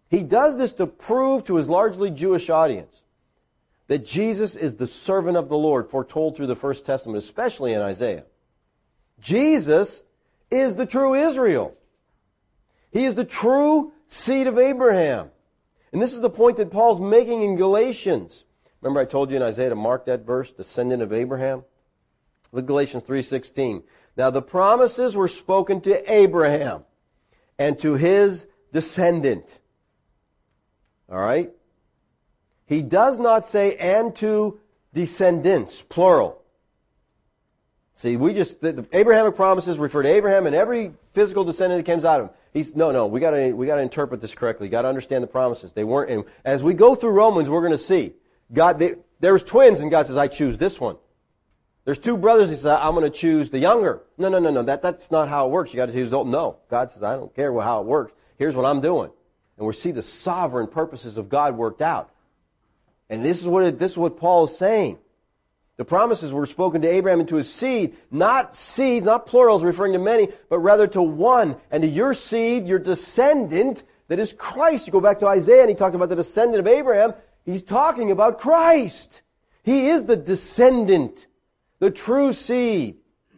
He does this to prove to his largely Jewish audience that Jesus is the servant of the Lord, foretold through the First Testament, especially in Isaiah. Jesus is the true Israel. He is the true seed of Abraham. And this is the point that Paul's making in Galatians. Remember I told you in Isaiah to mark that verse, descendant of Abraham? Look at Galatians 3:16. Now the promises were spoken to Abraham and to his descendant. All right? He does not say and to descendants, plural. See, the Abrahamic promises refer to Abraham and every physical descendant that comes out of him. We got to interpret this correctly. You got to understand the promises. They weren't. And as we go through Romans, we're going to see there's twins, and God says, "I choose this one." There's two brothers. He says, "I'm going to choose the younger." No. That's not how it works. You got to choose the old. No, God says, "I don't care how it works. Here's what I'm doing." And we see the sovereign purposes of God worked out. And this is what Paul is saying. The promises were spoken to Abraham and to his seed, not seeds, not plurals referring to many, but rather to one, and to your seed, your descendant, that is Christ. You go back to Isaiah and he talked about the descendant of Abraham. He's talking about Christ. He is the descendant, the true seed.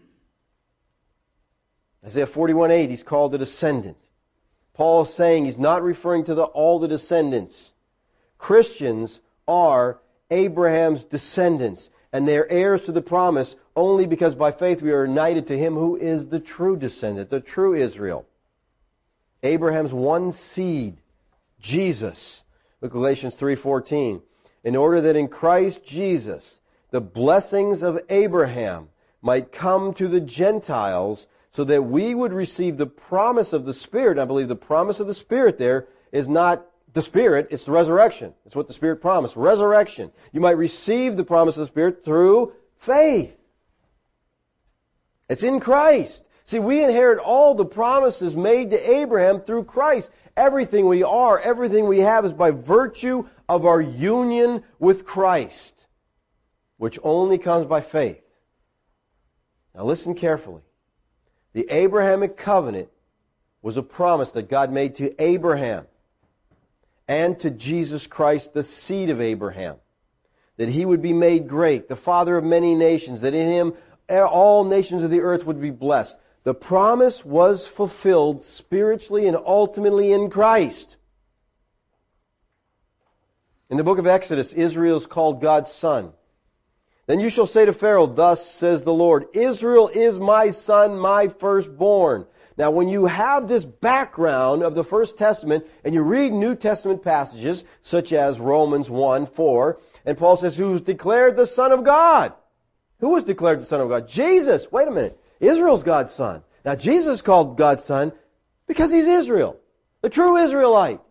Isaiah 41:8, he's called the descendant. Paul is saying he's not referring to all the descendants. Christians are Abraham's descendants, and they are heirs to the promise only because by faith we are united to him who is the true descendant, the true Israel. Abraham's one seed, Jesus. Look at Galatians 3:14. In order that in Christ Jesus the blessings of Abraham might come to the Gentiles, so that we would receive the promise of the Spirit. I believe the promise of the Spirit there is not the Spirit, it's the resurrection. It's what the Spirit promised, resurrection. You might receive the promise of the Spirit through faith. It's in Christ. See, we inherit all the promises made to Abraham through Christ. Everything we are, everything we have is by virtue of our union with Christ, which only comes by faith. Now listen carefully. The Abrahamic covenant was a promise that God made to Abraham and to Jesus Christ, the seed of Abraham, that he would be made great, the father of many nations, that in him all nations of the earth would be blessed. The promise was fulfilled spiritually and ultimately in Christ. In the book of Exodus, Israel is called God's son. Then you shall say to Pharaoh, thus says the Lord, Israel is my son, my firstborn. Now when you have this background of the First Testament and you read New Testament passages such as Romans 1:4, and Paul says, who was declared the Son of God? Who was declared the Son of God? Jesus. Wait a minute. Israel's God's son. Now Jesus is called God's son because he's Israel, the true Israelite.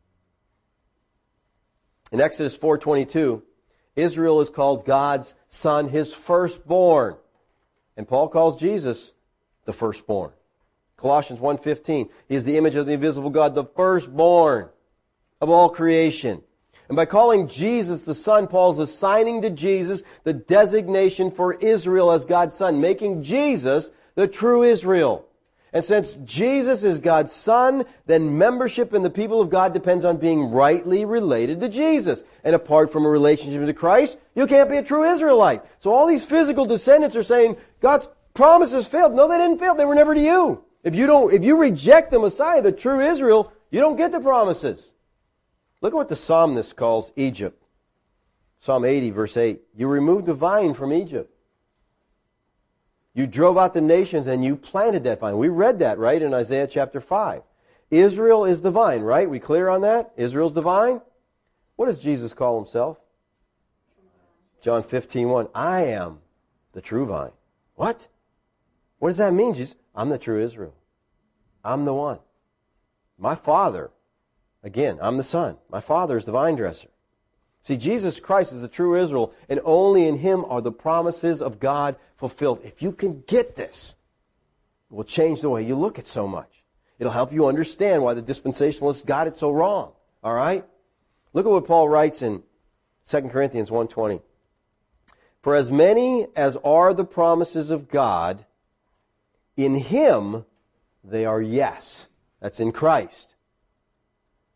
In Exodus 4:22, Israel is called God's son, his firstborn. And Paul calls Jesus the firstborn. Colossians 1:15, he is the image of the invisible God, the firstborn of all creation. And by calling Jesus the Son, Paul's assigning to Jesus the designation for Israel as God's son, making Jesus the true Israel. And since Jesus is God's Son, then membership in the people of God depends on being rightly related to Jesus. And apart from a relationship to Christ, you can't be a true Israelite. So all these physical descendants are saying, God's promises failed. No, they didn't fail. They were never to you. If you reject the Messiah, the true Israel, you don't get the promises. Look at what the psalmist calls Egypt. Psalm 80, verse 8. You removed the vine from Egypt. You drove out the nations and you planted that vine. We read that, right, in Isaiah chapter 5. Israel is the vine, right? We clear on that? Israel's the vine? What does Jesus call himself? John 15:1. I am the true vine. What? What does that mean, Jesus? I'm the true Israel. I'm the one. My Father, again, I'm the Son. My Father is the vine dresser. See, Jesus Christ is the true Israel, and only in Him are the promises of God fulfilled. If you can get this, it will change the way you look at so much. It'll help you understand why the dispensationalists got it so wrong. All right? Look at what Paul writes in 2 Corinthians 1:20. For as many as are the promises of God, in Him they are yes. That's in Christ.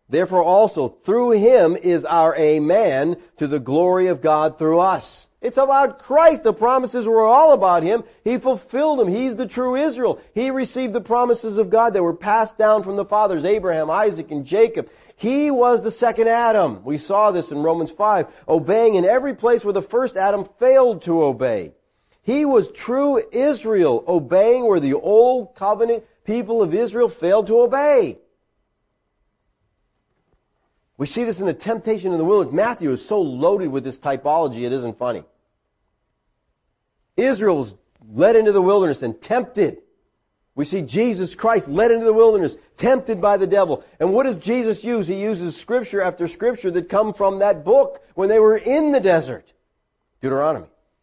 Therefore also through him is our amen to the glory of God through us. It's about Christ. The promises were all about him. He fulfilled them. He's the true Israel. He received the promises of God that were passed down from the fathers, Abraham, Isaac, and Jacob. He was the second Adam. We saw this in Romans 5, obeying in every place where the first Adam failed to obey. He was true Israel, obeying where the old covenant people of Israel failed to obey. We see this in the temptation in the wilderness. Matthew is so loaded with this typology, it isn't funny. Israel was led into the wilderness and tempted. We see Jesus Christ led into the wilderness, tempted by the devil. And what does Jesus use? He uses scripture after scripture that come from that book when they were in the desert. Deuteronomy.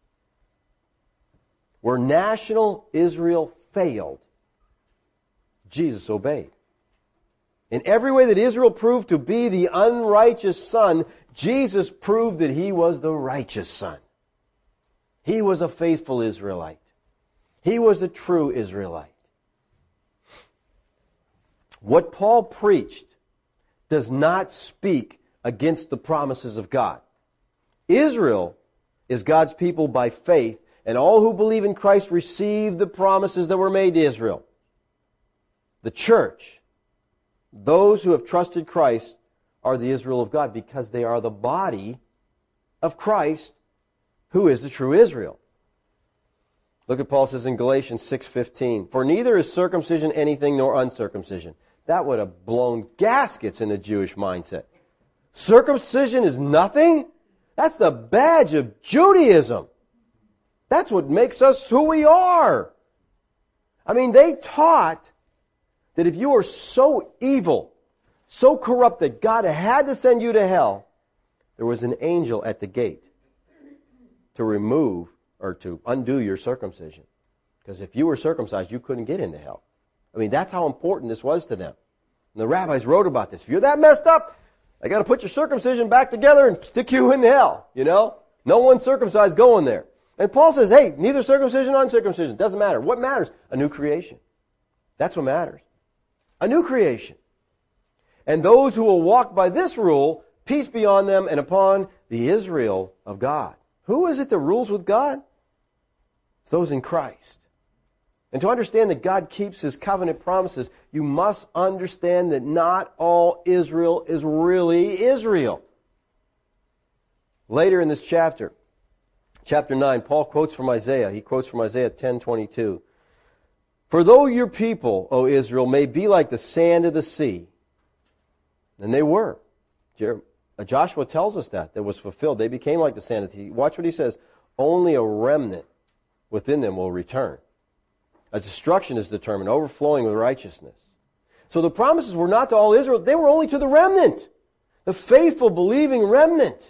Where national Israel failed, Jesus obeyed. In every way that Israel proved to be the unrighteous son, Jesus proved that he was the righteous son. He was a faithful Israelite. He was a true Israelite. What Paul preached does not speak against the promises of God. Israel is God's people by faith, and all who believe in Christ receive the promises that were made to Israel. The church, those who have trusted Christ, are the Israel of God because they are the body of Christ, who is the true Israel. Look at Paul says in Galatians 6:15, "For neither is circumcision anything nor uncircumcision." That would have blown gaskets in the Jewish mindset. Circumcision is nothing? That's the badge of Judaism. That's what makes us who we are. I mean, they taught that if you were so evil, so corrupt that God had to send you to hell, there was an angel at the gate to remove or to undo your circumcision. Because if you were circumcised, you couldn't get into hell. I mean, that's how important this was to them. And the rabbis wrote about this. If you're that messed up, I got to put your circumcision back together and stick you in hell, you know? No one circumcised going there. And Paul says, hey, neither circumcision nor uncircumcision. Doesn't matter. What matters? A new creation. That's what matters. A new creation. And those who will walk by this rule, peace be on them and upon the Israel of God. Who is it that rules with God? It's those in Christ. And to understand that God keeps His covenant promises, you must understand that not all Israel is really Israel. Later in this chapter, chapter 9, Paul quotes from Isaiah. He quotes from Isaiah 10:22. "For though your people, O Israel, may be like the sand of the sea," and they were. Joshua tells us that was fulfilled. They became like the sand of the sea. Watch what he says. "Only a remnant within them will return. A destruction is determined, overflowing with righteousness." So the promises were not to all Israel. They were only to the remnant. The faithful, believing remnant.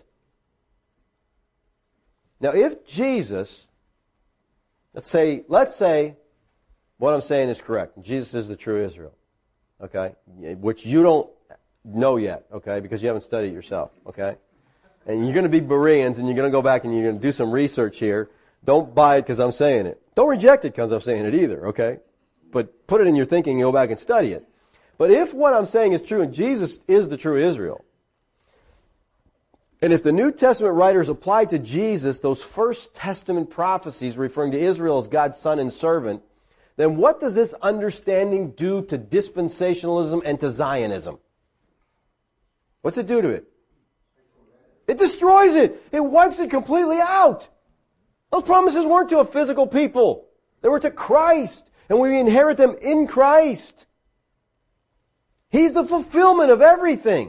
Now if Jesus, let's say what I'm saying is correct. Jesus is the true Israel. Okay? Which you don't know yet, okay? Because you haven't studied it yourself, okay? And you're going to be Bereans and you're going to go back and you're going to do some research here. Don't buy it because I'm saying it. Don't reject it because I'm saying it either, okay? But put it in your thinking and go back and study it. But if what I'm saying is true and Jesus is the true Israel, and if the New Testament writers applied to Jesus those First Testament prophecies referring to Israel as God's son and servant, then what does this understanding do to dispensationalism and to Zionism? What's it do to it? It destroys it. It wipes it completely out. Those promises weren't to a physical people. They were to Christ. And we inherit them in Christ. He's the fulfillment of everything.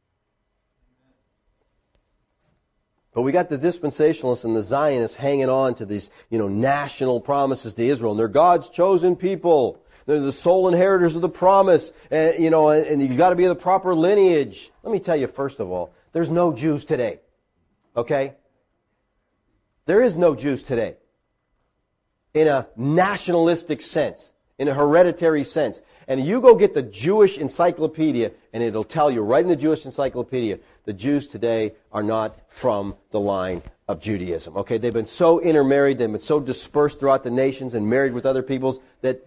But we got the dispensationalists and the Zionists hanging on to these, national promises to Israel. And they're God's chosen people. They're the sole inheritors of the promise. And you've got to be of the proper lineage. Let me tell you, first of all, there's no Jews today. Okay? There is no Jews today. In a nationalistic sense. In a hereditary sense. And you go get the Jewish encyclopedia and it'll tell you right in the Jewish encyclopedia, the Jews today are not from the line of Judaism. Okay, they've been so intermarried, they've been so dispersed throughout the nations and married with other peoples that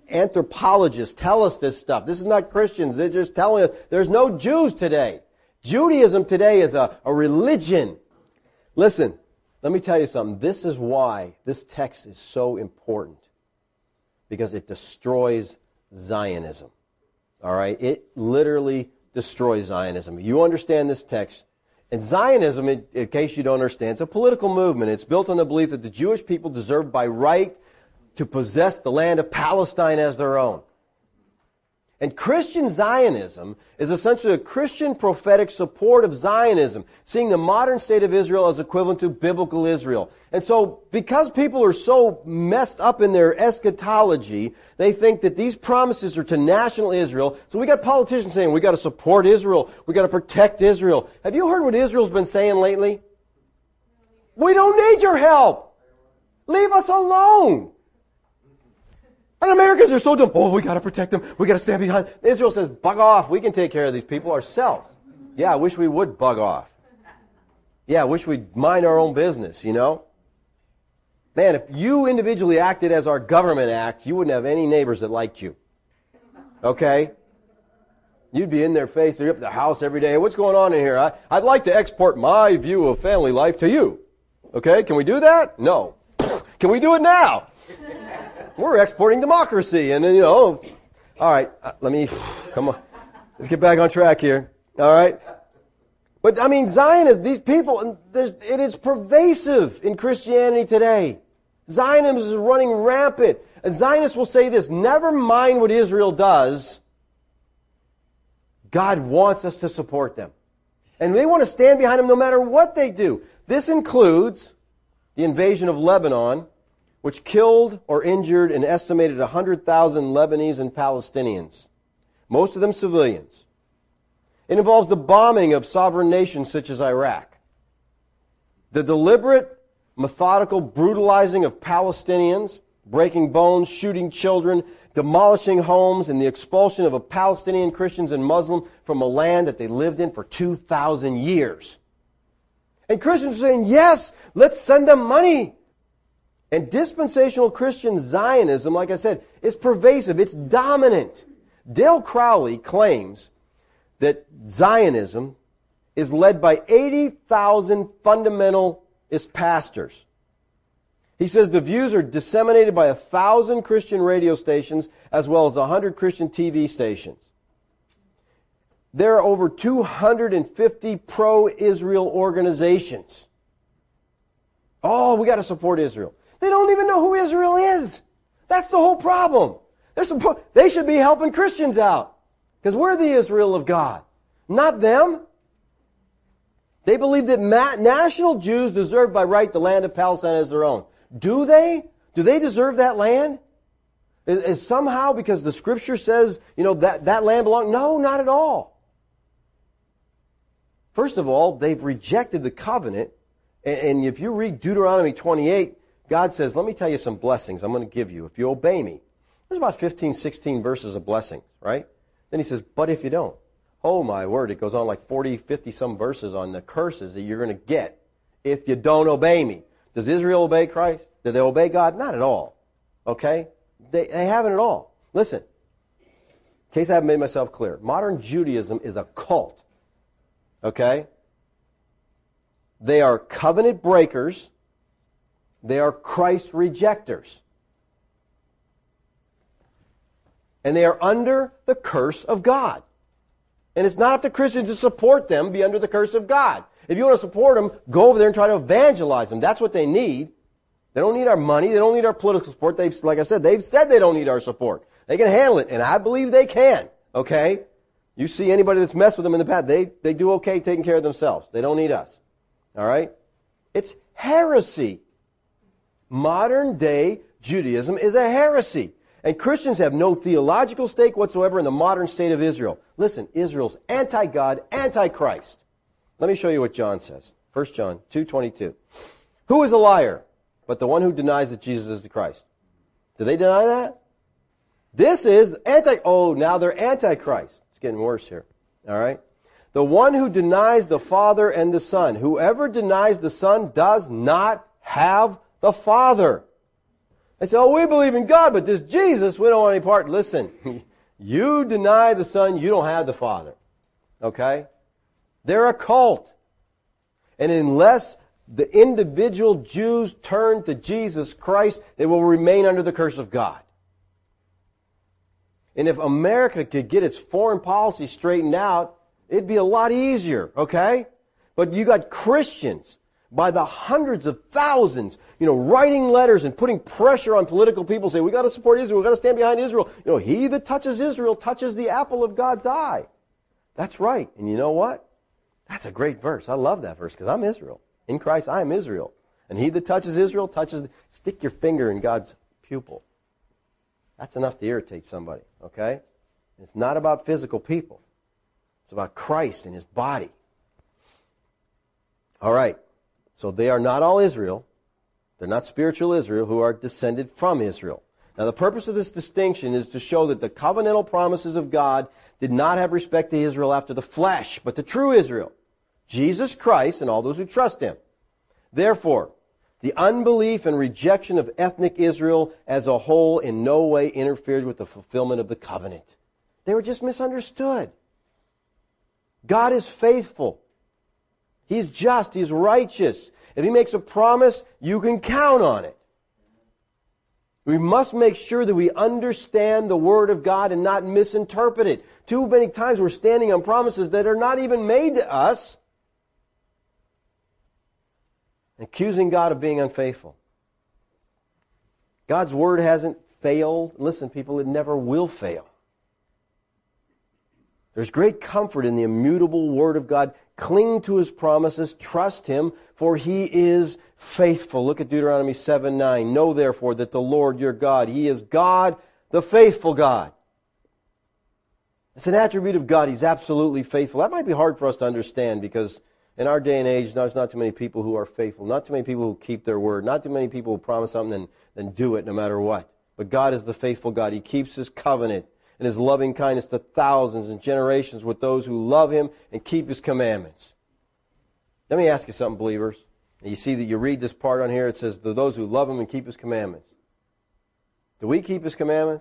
anthropologists tell us this stuff. This is not Christians. They're just telling us there's no Jews today. Judaism today is a religion. Listen, let me tell you something. This is why this text is so important. Because it destroys Zionism. All right? It literally destroys Zionism. You understand this text. And Zionism, in case you don't understand, it's a political movement. It's built on the belief that the Jewish people deserve by right to possess the land of Palestine as their own. And Christian Zionism is essentially a Christian prophetic support of Zionism, seeing the modern state of Israel as equivalent to biblical Israel. And so, because people are so messed up in their eschatology, they think that these promises are to national Israel. So we got politicians saying, we got to support Israel, we got to protect Israel. Have you heard what Israel's been saying lately? We don't need your help. Leave us alone. And Americans are so dumb. Oh, we got to protect them. We got to stand behind. Israel says, bug off. We can take care of these people ourselves. Yeah, I wish we would bug off. Yeah, I wish we'd mind our own business, you know. Man, if you individually acted as our government acts, you wouldn't have any neighbors that liked you. Okay? You'd be in their face. They're up at the house every day. What's going on in here? I'd like to export my view of family life to you. Okay? Can we do that? No. Can we do it now? We're exporting democracy. And then, you know, all right, come on. Let's get back on track here. All right? But, I mean, Zionists, these people, it is pervasive in Christianity today. Zionism is running rampant. And Zionists will say this, never mind what Israel does, God wants us to support them. And they want to stand behind them no matter what they do. This includes the invasion of Lebanon, which killed or injured an estimated 100,000 Lebanese and Palestinians, most of them civilians. It involves the bombing of sovereign nations such as Iraq, the deliberate, methodical brutalizing of Palestinians, breaking bones, shooting children, demolishing homes, and the expulsion of Palestinian Christians and Muslims from a land that they lived in for 2,000 years. And Christians are saying, yes, let's send them money. And dispensational Christian Zionism, like I said, is pervasive. It's dominant. Dale Crowley claims that Zionism is led by 80,000 fundamentalist pastors. He says the views are disseminated by 1,000 Christian radio stations as well as 100 Christian TV stations. There are over 250 pro-Israel organizations. Oh, we got to support Israel. They don't even know who Israel is. That's the whole problem. They should be helping Christians out. Because we're the Israel of God, not them. They believe that national Jews deserve by right the land of Palestine as their own. Do they? Do they deserve that land? Is somehow because the Scripture says, you know, that land belongs? No, not at all. First of all, they've rejected the covenant. And if you read Deuteronomy 28, God says, let me tell you some blessings I'm going to give you if you obey me. There's about 15, 16 verses of blessings, right? Then he says, but if you don't. Oh my word, it goes on like 40, 50 some verses on the curses that you're going to get if you don't obey me. Does Israel obey Christ? Do they obey God? Not at all. Okay? They haven't at all. Listen, in case I haven't made myself clear, modern Judaism is a cult. Okay? They are covenant breakers. They are Christ rejectors. And they are under the curse of God. And it's not up to Christians to support them, be under the curse of God. If you want to support them, go over there and try to evangelize them. That's what they need. They don't need our money. They don't need our political support. Like I said, they've said they don't need our support. They can handle it, and I believe they can. Okay? You see anybody that's messed with them in the past, they do okay taking care of themselves. They don't need us. All right? It's heresy. Modern day Judaism is a heresy. And Christians have no theological stake whatsoever in the modern state of Israel. Listen, Israel's anti-God, anti-Christ. Let me show you what John says. 1 John 2:22. Who is a liar but the one who denies that Jesus is the Christ? Do they deny that? This is now they're anti-Christ. It's getting worse here. All right? The one who denies the Father and the Son. Whoever denies the Son does not have the Father. They say, oh, we believe in God, but this Jesus, we don't want any part. Listen, you deny the Son, you don't have the Father. Okay? They're a cult. And unless the individual Jews turn to Jesus Christ, they will remain under the curse of God. And if America could get its foreign policy straightened out, it'd be a lot easier, okay? But you got Christians by the hundreds of thousands, writing letters and putting pressure on political people, saying, we got to support Israel, we got to stand behind Israel. He that touches Israel touches the apple of God's eye. That's right. And you know what? That's a great verse. I love that verse because I'm Israel. In Christ, I am Israel. And he that touches Israel stick your finger in God's pupil. That's enough to irritate somebody, okay? It's not about physical people. It's about Christ and His body. All right. So they are not all Israel. They're not spiritual Israel who are descended from Israel. Now the purpose of this distinction is to show that the covenantal promises of God did not have respect to Israel after the flesh, but to true Israel, Jesus Christ and all those who trust Him. Therefore, the unbelief and rejection of ethnic Israel as a whole in no way interfered with the fulfillment of the covenant. They were just misunderstood. God is faithful. He's just. He's righteous. If He makes a promise, you can count on it. We must make sure that we understand the Word of God and not misinterpret it. Too many times we're standing on promises that are not even made to us, accusing God of being unfaithful. God's Word hasn't failed. Listen, people, it never will fail. There's great comfort in the immutable Word of God. Cling to His promises. Trust Him, for He is faithful. Look at Deuteronomy 7:9. Know therefore that the Lord your God, He is God, the faithful God. It's an attribute of God. He's absolutely faithful. That might be hard for us to understand because in our day and age, there's not too many people who are faithful. Not too many people who keep their word. Not too many people who promise something and then do it no matter what. But God is the faithful God. He keeps His covenant and His loving kindness to thousands and generations with those who love Him and keep His commandments. Let me ask you something, believers. And you see that you read this part on here, it says, to those who love Him and keep His commandments. Do we keep His commandments?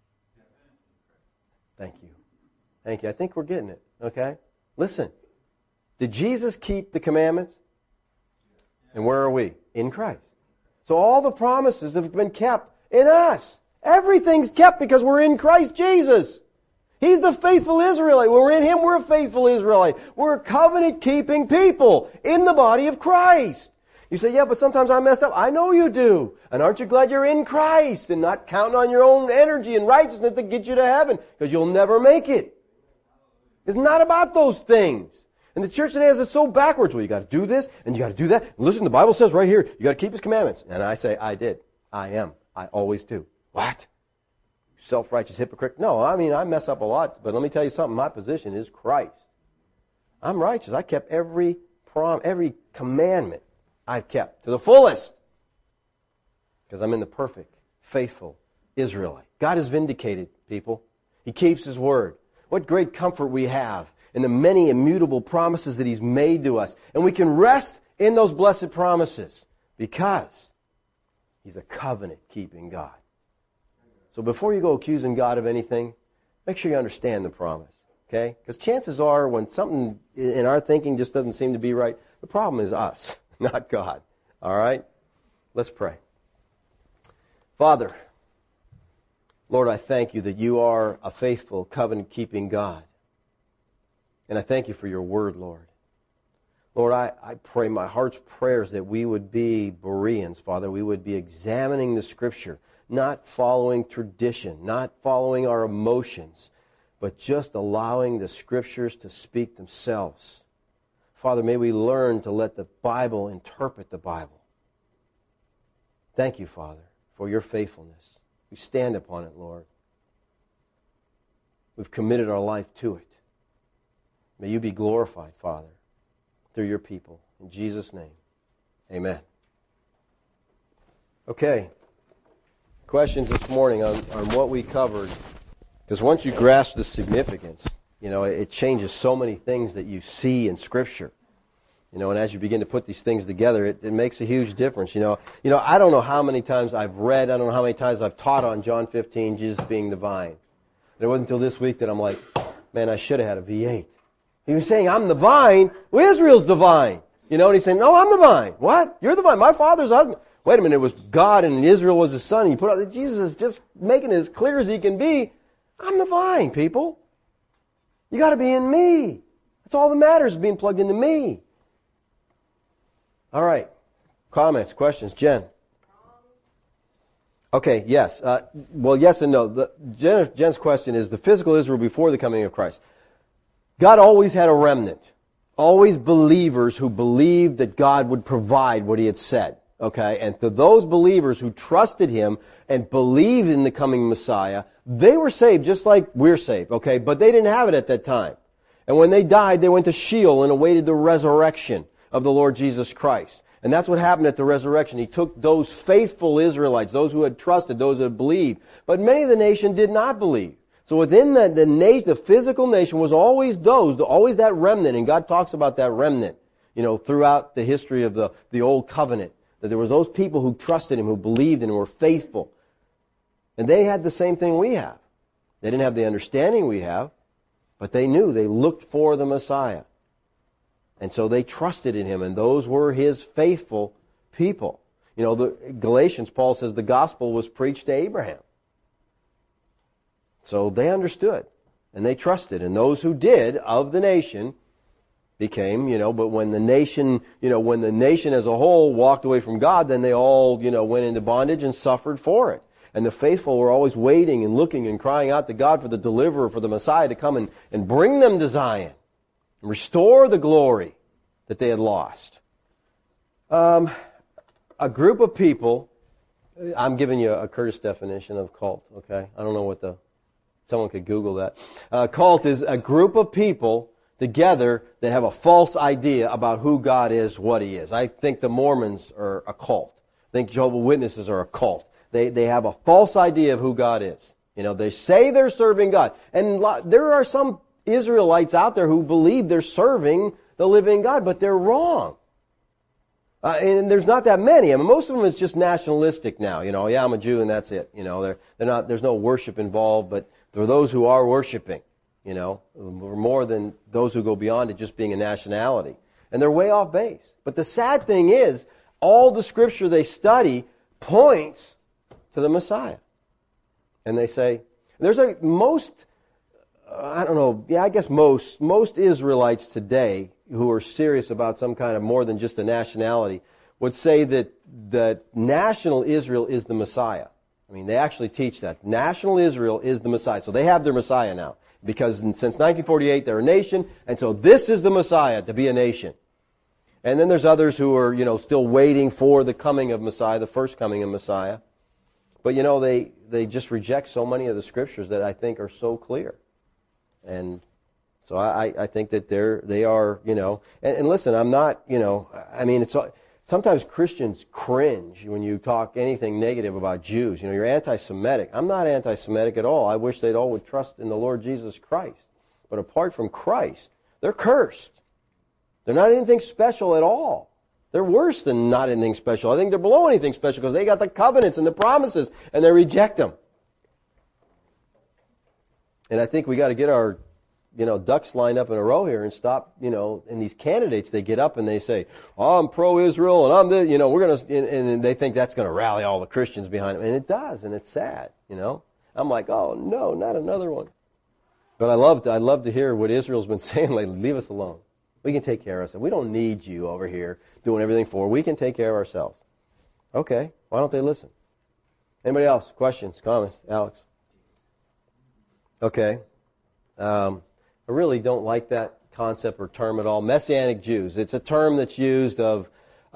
Thank you. Thank you. I think we're getting it, okay? Listen. Did Jesus keep the commandments? And where are we? In Christ. So all the promises have been kept in us. Everything's kept because we're in Christ Jesus. He's the faithful Israelite. When we're in Him, we're a faithful Israelite. We're a covenant-keeping people in the body of Christ. You say, yeah, but sometimes I messed up. I know you do. And aren't you glad you're in Christ and not counting on your own energy and righteousness to get you to heaven? Because you'll never make it. It's not about those things. And the church today has it so backwards. Well, you got to do this and you got to do that. And listen, the Bible says right here, you got to keep His commandments. And I say, I did. I am. I always do. What? Self-righteous hypocrite? No, I mean, I mess up a lot. But let me tell you something. My position is Christ. I'm righteous. I kept every commandment I've kept to the fullest. Because I'm in the perfect, faithful Israelite. God is vindicated, people. He keeps His word. What great comfort we have in the many immutable promises that He's made to us. And we can rest in those blessed promises because He's a covenant-keeping God. So before you go accusing God of anything, make sure you understand the promise. Okay? Because chances are when something in our thinking just doesn't seem to be right, the problem is us, not God. All right? Let's pray. Father, Lord, I thank You that You are a faithful, covenant-keeping God. And I thank You for Your word, Lord. Lord, I pray, my heart's prayer is that we would be Bereans, Father. We would be examining the Scripture, not following tradition, not following our emotions, but just allowing the Scriptures to speak themselves. Father, may we learn to let the Bible interpret the Bible. Thank You, Father, for Your faithfulness. We stand upon it, Lord. We've committed our life to it. May You be glorified, Father, through Your people. In Jesus' name, amen. Okay. Questions this morning on what we covered. Because once you grasp the significance, it changes so many things that you see in Scripture. And as you begin to put these things together, it makes a huge difference. I don't know how many times I've read, I don't know how many times I've taught on John 15, Jesus being the vine. And it wasn't until this week that I'm like, man, I should have had a V8. He was saying, I'm the vine. Well, Israel's the vine. And he's saying, no, I'm the vine. What? You're the vine. My father's husband. Wait a minute, it was God and Israel was his son. And you put out, Jesus is just making it as clear as he can be. I'm the vine, people. You got to be in me. That's all that matters, is being plugged into me. All right. Comments, questions? Jen? Okay, yes. Well, yes and no. Jen's question is the physical Israel before the coming of Christ. God always had a remnant. Always believers who believed that God would provide what he had said. Okay? And to those believers who trusted him and believed in the coming Messiah, they were saved just like we're saved. Okay? But they didn't have it at that time. And when they died, they went to Sheol and awaited the resurrection of the Lord Jesus Christ. And that's what happened at the resurrection. He took those faithful Israelites, those who had trusted, those who had believed. But many of the nation did not believe. So within the nation, the physical nation was always always that remnant. And God talks about that remnant, throughout the history of the Old Covenant. That there was those people who trusted him, who believed in him, who were faithful. And they had the same thing we have. They didn't have the understanding we have, but they knew, they looked for the Messiah. And so they trusted in him, and those were his faithful people. The Galatians, Paul says the gospel was preached to Abraham. So they understood, and they trusted. And those who did, of the nation, became, but when the nation, when the nation as a whole walked away from God, then they all, went into bondage and suffered for it. And the faithful were always waiting and looking and crying out to God for the deliverer, for the Messiah to come and bring them to Zion. And restore the glory that they had lost. A group of people, I'm giving you a Curtis definition of cult, okay? I don't know what someone could Google that. Cult is a group of people together that have a false idea about who God is, what he is. I think the Mormons are a cult. I think Jehovah's Witnesses are a cult. They have a false idea of who God is. They say they're serving God. And there are some Israelites out there who believe they're serving the living God, but they're wrong. And there's not that many. Most of them is just nationalistic now. Yeah, I'm a Jew and that's it. They're not. There's no worship involved, but there are those who are worshiping. More than those who go beyond it just being a nationality, and they're way off base. But the sad thing is, all the scripture they study points to the Messiah, and they say there's most. I don't know. Yeah, I guess most Israelites today who are serious about some kind of more than just a nationality would say that national Israel is the Messiah. They actually teach that. National Israel is the Messiah. So they have their Messiah now. Because since 1948 they're a nation, and so this is the Messiah, to be a nation. And then there's others who are, still waiting for the coming of Messiah, the first coming of Messiah. But, they just reject so many of the scriptures that I think are so clear. And so I think that they are, and listen, I'm not, it's sometimes Christians cringe when you talk anything negative about Jews. You're anti-Semitic. I'm not anti-Semitic at all. I wish they'd all would trust in the Lord Jesus Christ. But apart from Christ, they're cursed. They're not anything special at all. They're worse than not anything special. I think they're below anything special because they got the covenants and the promises and they reject them. And I think we got to get our, ducks lined up in a row here and stop, and these candidates, they get up and they say, oh, I'm pro-Israel and I'm we're going to, and they think that's going to rally all the Christians behind them. And it does, and it's sad, I'm like, oh, no, not another one. But I love to hear what Israel's been saying lately. Leave us alone. We can take care of ourselves. We don't need you over here doing everything for us. We can take care of ourselves. Okay, why don't they listen? Anybody else? Questions, comments? Alex? Okay. I really don't like that concept or term at all. Messianic Jews. It's a term that's used of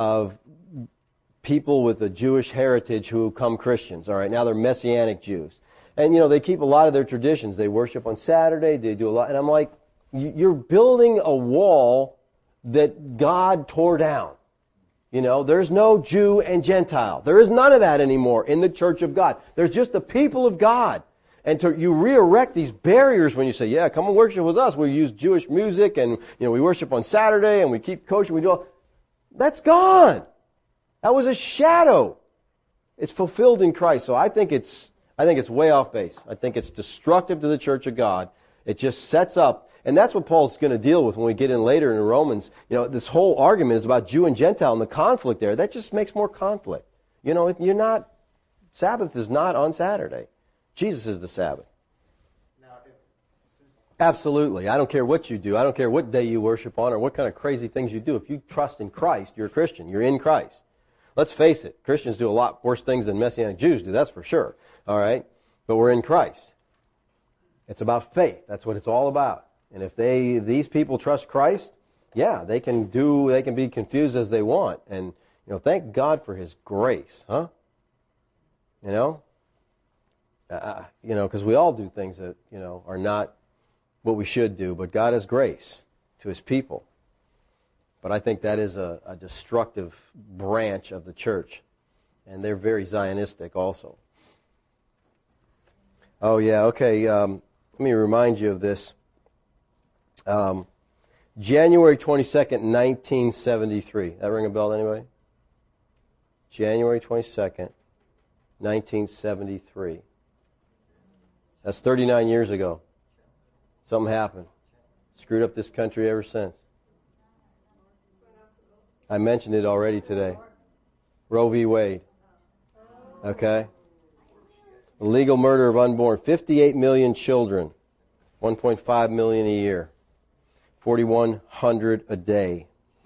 people with a Jewish heritage who become Christians. All right, now they're Messianic Jews. And, they keep a lot of their traditions. They worship on Saturday. They do a lot. And I'm like, you're building a wall that God tore down. There's no Jew and Gentile. There is none of that anymore in the church of God. There's just the people of God. And you re-erect these barriers when you say, yeah, come and worship with us. We use Jewish music and, we worship on Saturday and we keep kosher. We do all. That's gone. That was a shadow. It's fulfilled in Christ. So I think it's way off base. I think it's destructive to the church of God. It just sets up, and that's what Paul's going to deal with when we get in later in Romans. This whole argument is about Jew and Gentile and the conflict there. That just makes more conflict. Sabbath is not on Saturday. Jesus is the Sabbath. Absolutely. I don't care what you do. I don't care what day you worship on or what kind of crazy things you do. If you trust in Christ, you're a Christian. You're in Christ. Let's face it. Christians do a lot worse things than Messianic Jews do. That's for sure. All right? But we're in Christ. It's about faith. That's what it's all about. And if these people trust Christ, yeah, they can be confused as they want. And, thank God for His grace, huh? Because we all do things that, are not what we should do, but God has grace to His people. But I think that is a destructive branch of the church, and they're very Zionistic also. Oh, yeah, okay, let me remind you of this. January 22nd, 1973. That ring a bell to anybody? January 22nd, 1973. That's 39 years ago. Something happened. Screwed up this country ever since. I mentioned it already today. Roe v. Wade. Okay? Illegal murder of unborn. 58 million children. 1.5 million a year. 4,100 a day.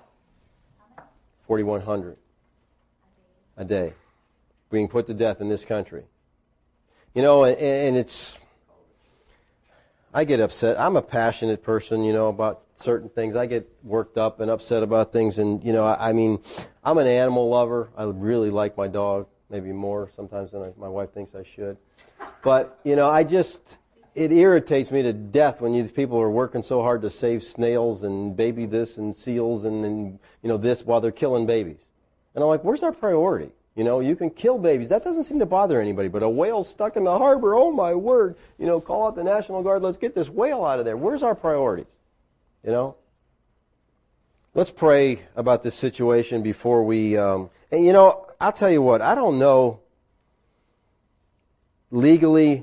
4,100 a day. Being put to death in this country. And it's... I get upset. I'm a passionate person, about certain things. I get worked up and upset about things. And, I'm an animal lover. I really like my dog, maybe more sometimes than my wife thinks I should. But, it irritates me to death when these people are working so hard to save snails and baby this and seals and this while they're killing babies. And I'm like, where's our priority? You can kill babies. That doesn't seem to bother anybody. But a whale stuck in the harbor, oh my word. Call out the National Guard. Let's get this whale out of there. Where's our priorities? Let's pray about this situation before we... and I'll tell you what. I don't know legally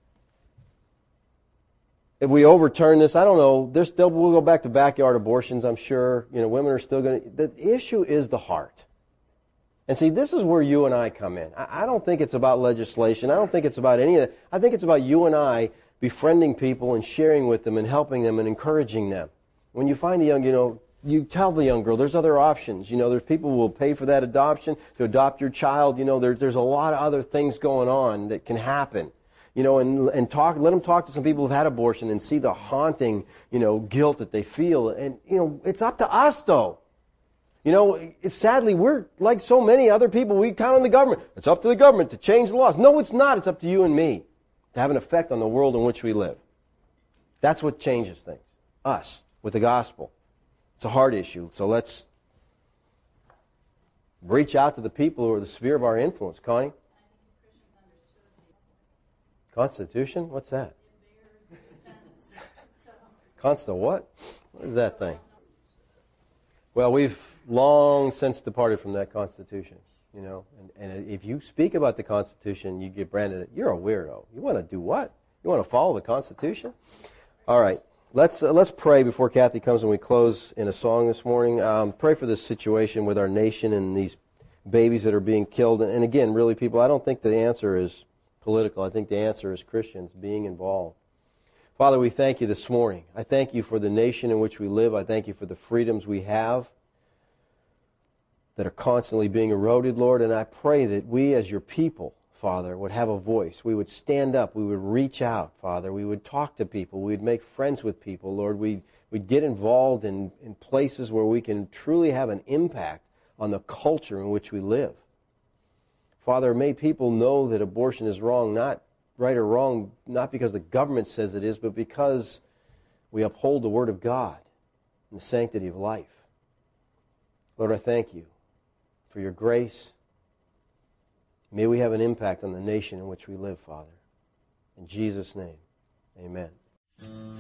if we overturn this. I don't know. We'll go back to backyard abortions, I'm sure. Women are still going to... The issue is the heart. And see, this is where you and I come in. I don't think it's about legislation. I don't think it's about any of that. I think it's about you and I befriending people and sharing with them and helping them and encouraging them. When you find a young, you tell the young girl there's other options. There's people who will pay for that adoption, to adopt your child. There's a lot of other things going on that can happen. And let them talk to some people who've had abortion and see the haunting, guilt that they feel. And, it's up to us, though. Sadly, we're like so many other people, we count on the government. It's up to the government to change the laws. No, it's not. It's up to you and me to have an effect on the world in which we live. That's what changes things. Us, with the gospel. It's a hard issue, so let's reach out to the people who are the sphere of our influence. Connie? Constitution? What's that? Consta what? What is that thing? Well, we've long since departed from that Constitution, and if you speak about the Constitution, you get branded, you're a weirdo. You want to do what? You want to follow the Constitution? All right, let's pray before Kathy comes and we close in a song this morning. Pray for this situation with our nation and these babies that are being killed. And again, really, people, I don't think the answer is political. I think the answer is Christians being involved. Father, we thank you this morning. I thank you for the nation in which we live. I thank you for the freedoms we have that are constantly being eroded, Lord. And I pray that we as your people, Father, would have a voice. We would stand up. We would reach out, Father. We would talk to people. We would make friends with people, Lord. We'd get involved in places where we can truly have an impact on the culture in which we live. Father, may people know that abortion is wrong, not right or wrong, not because the government says it is, but because we uphold the Word of God and the sanctity of life. Lord, I thank you for your grace. May we have an impact on the nation in which we live, Father. In Jesus' name, amen.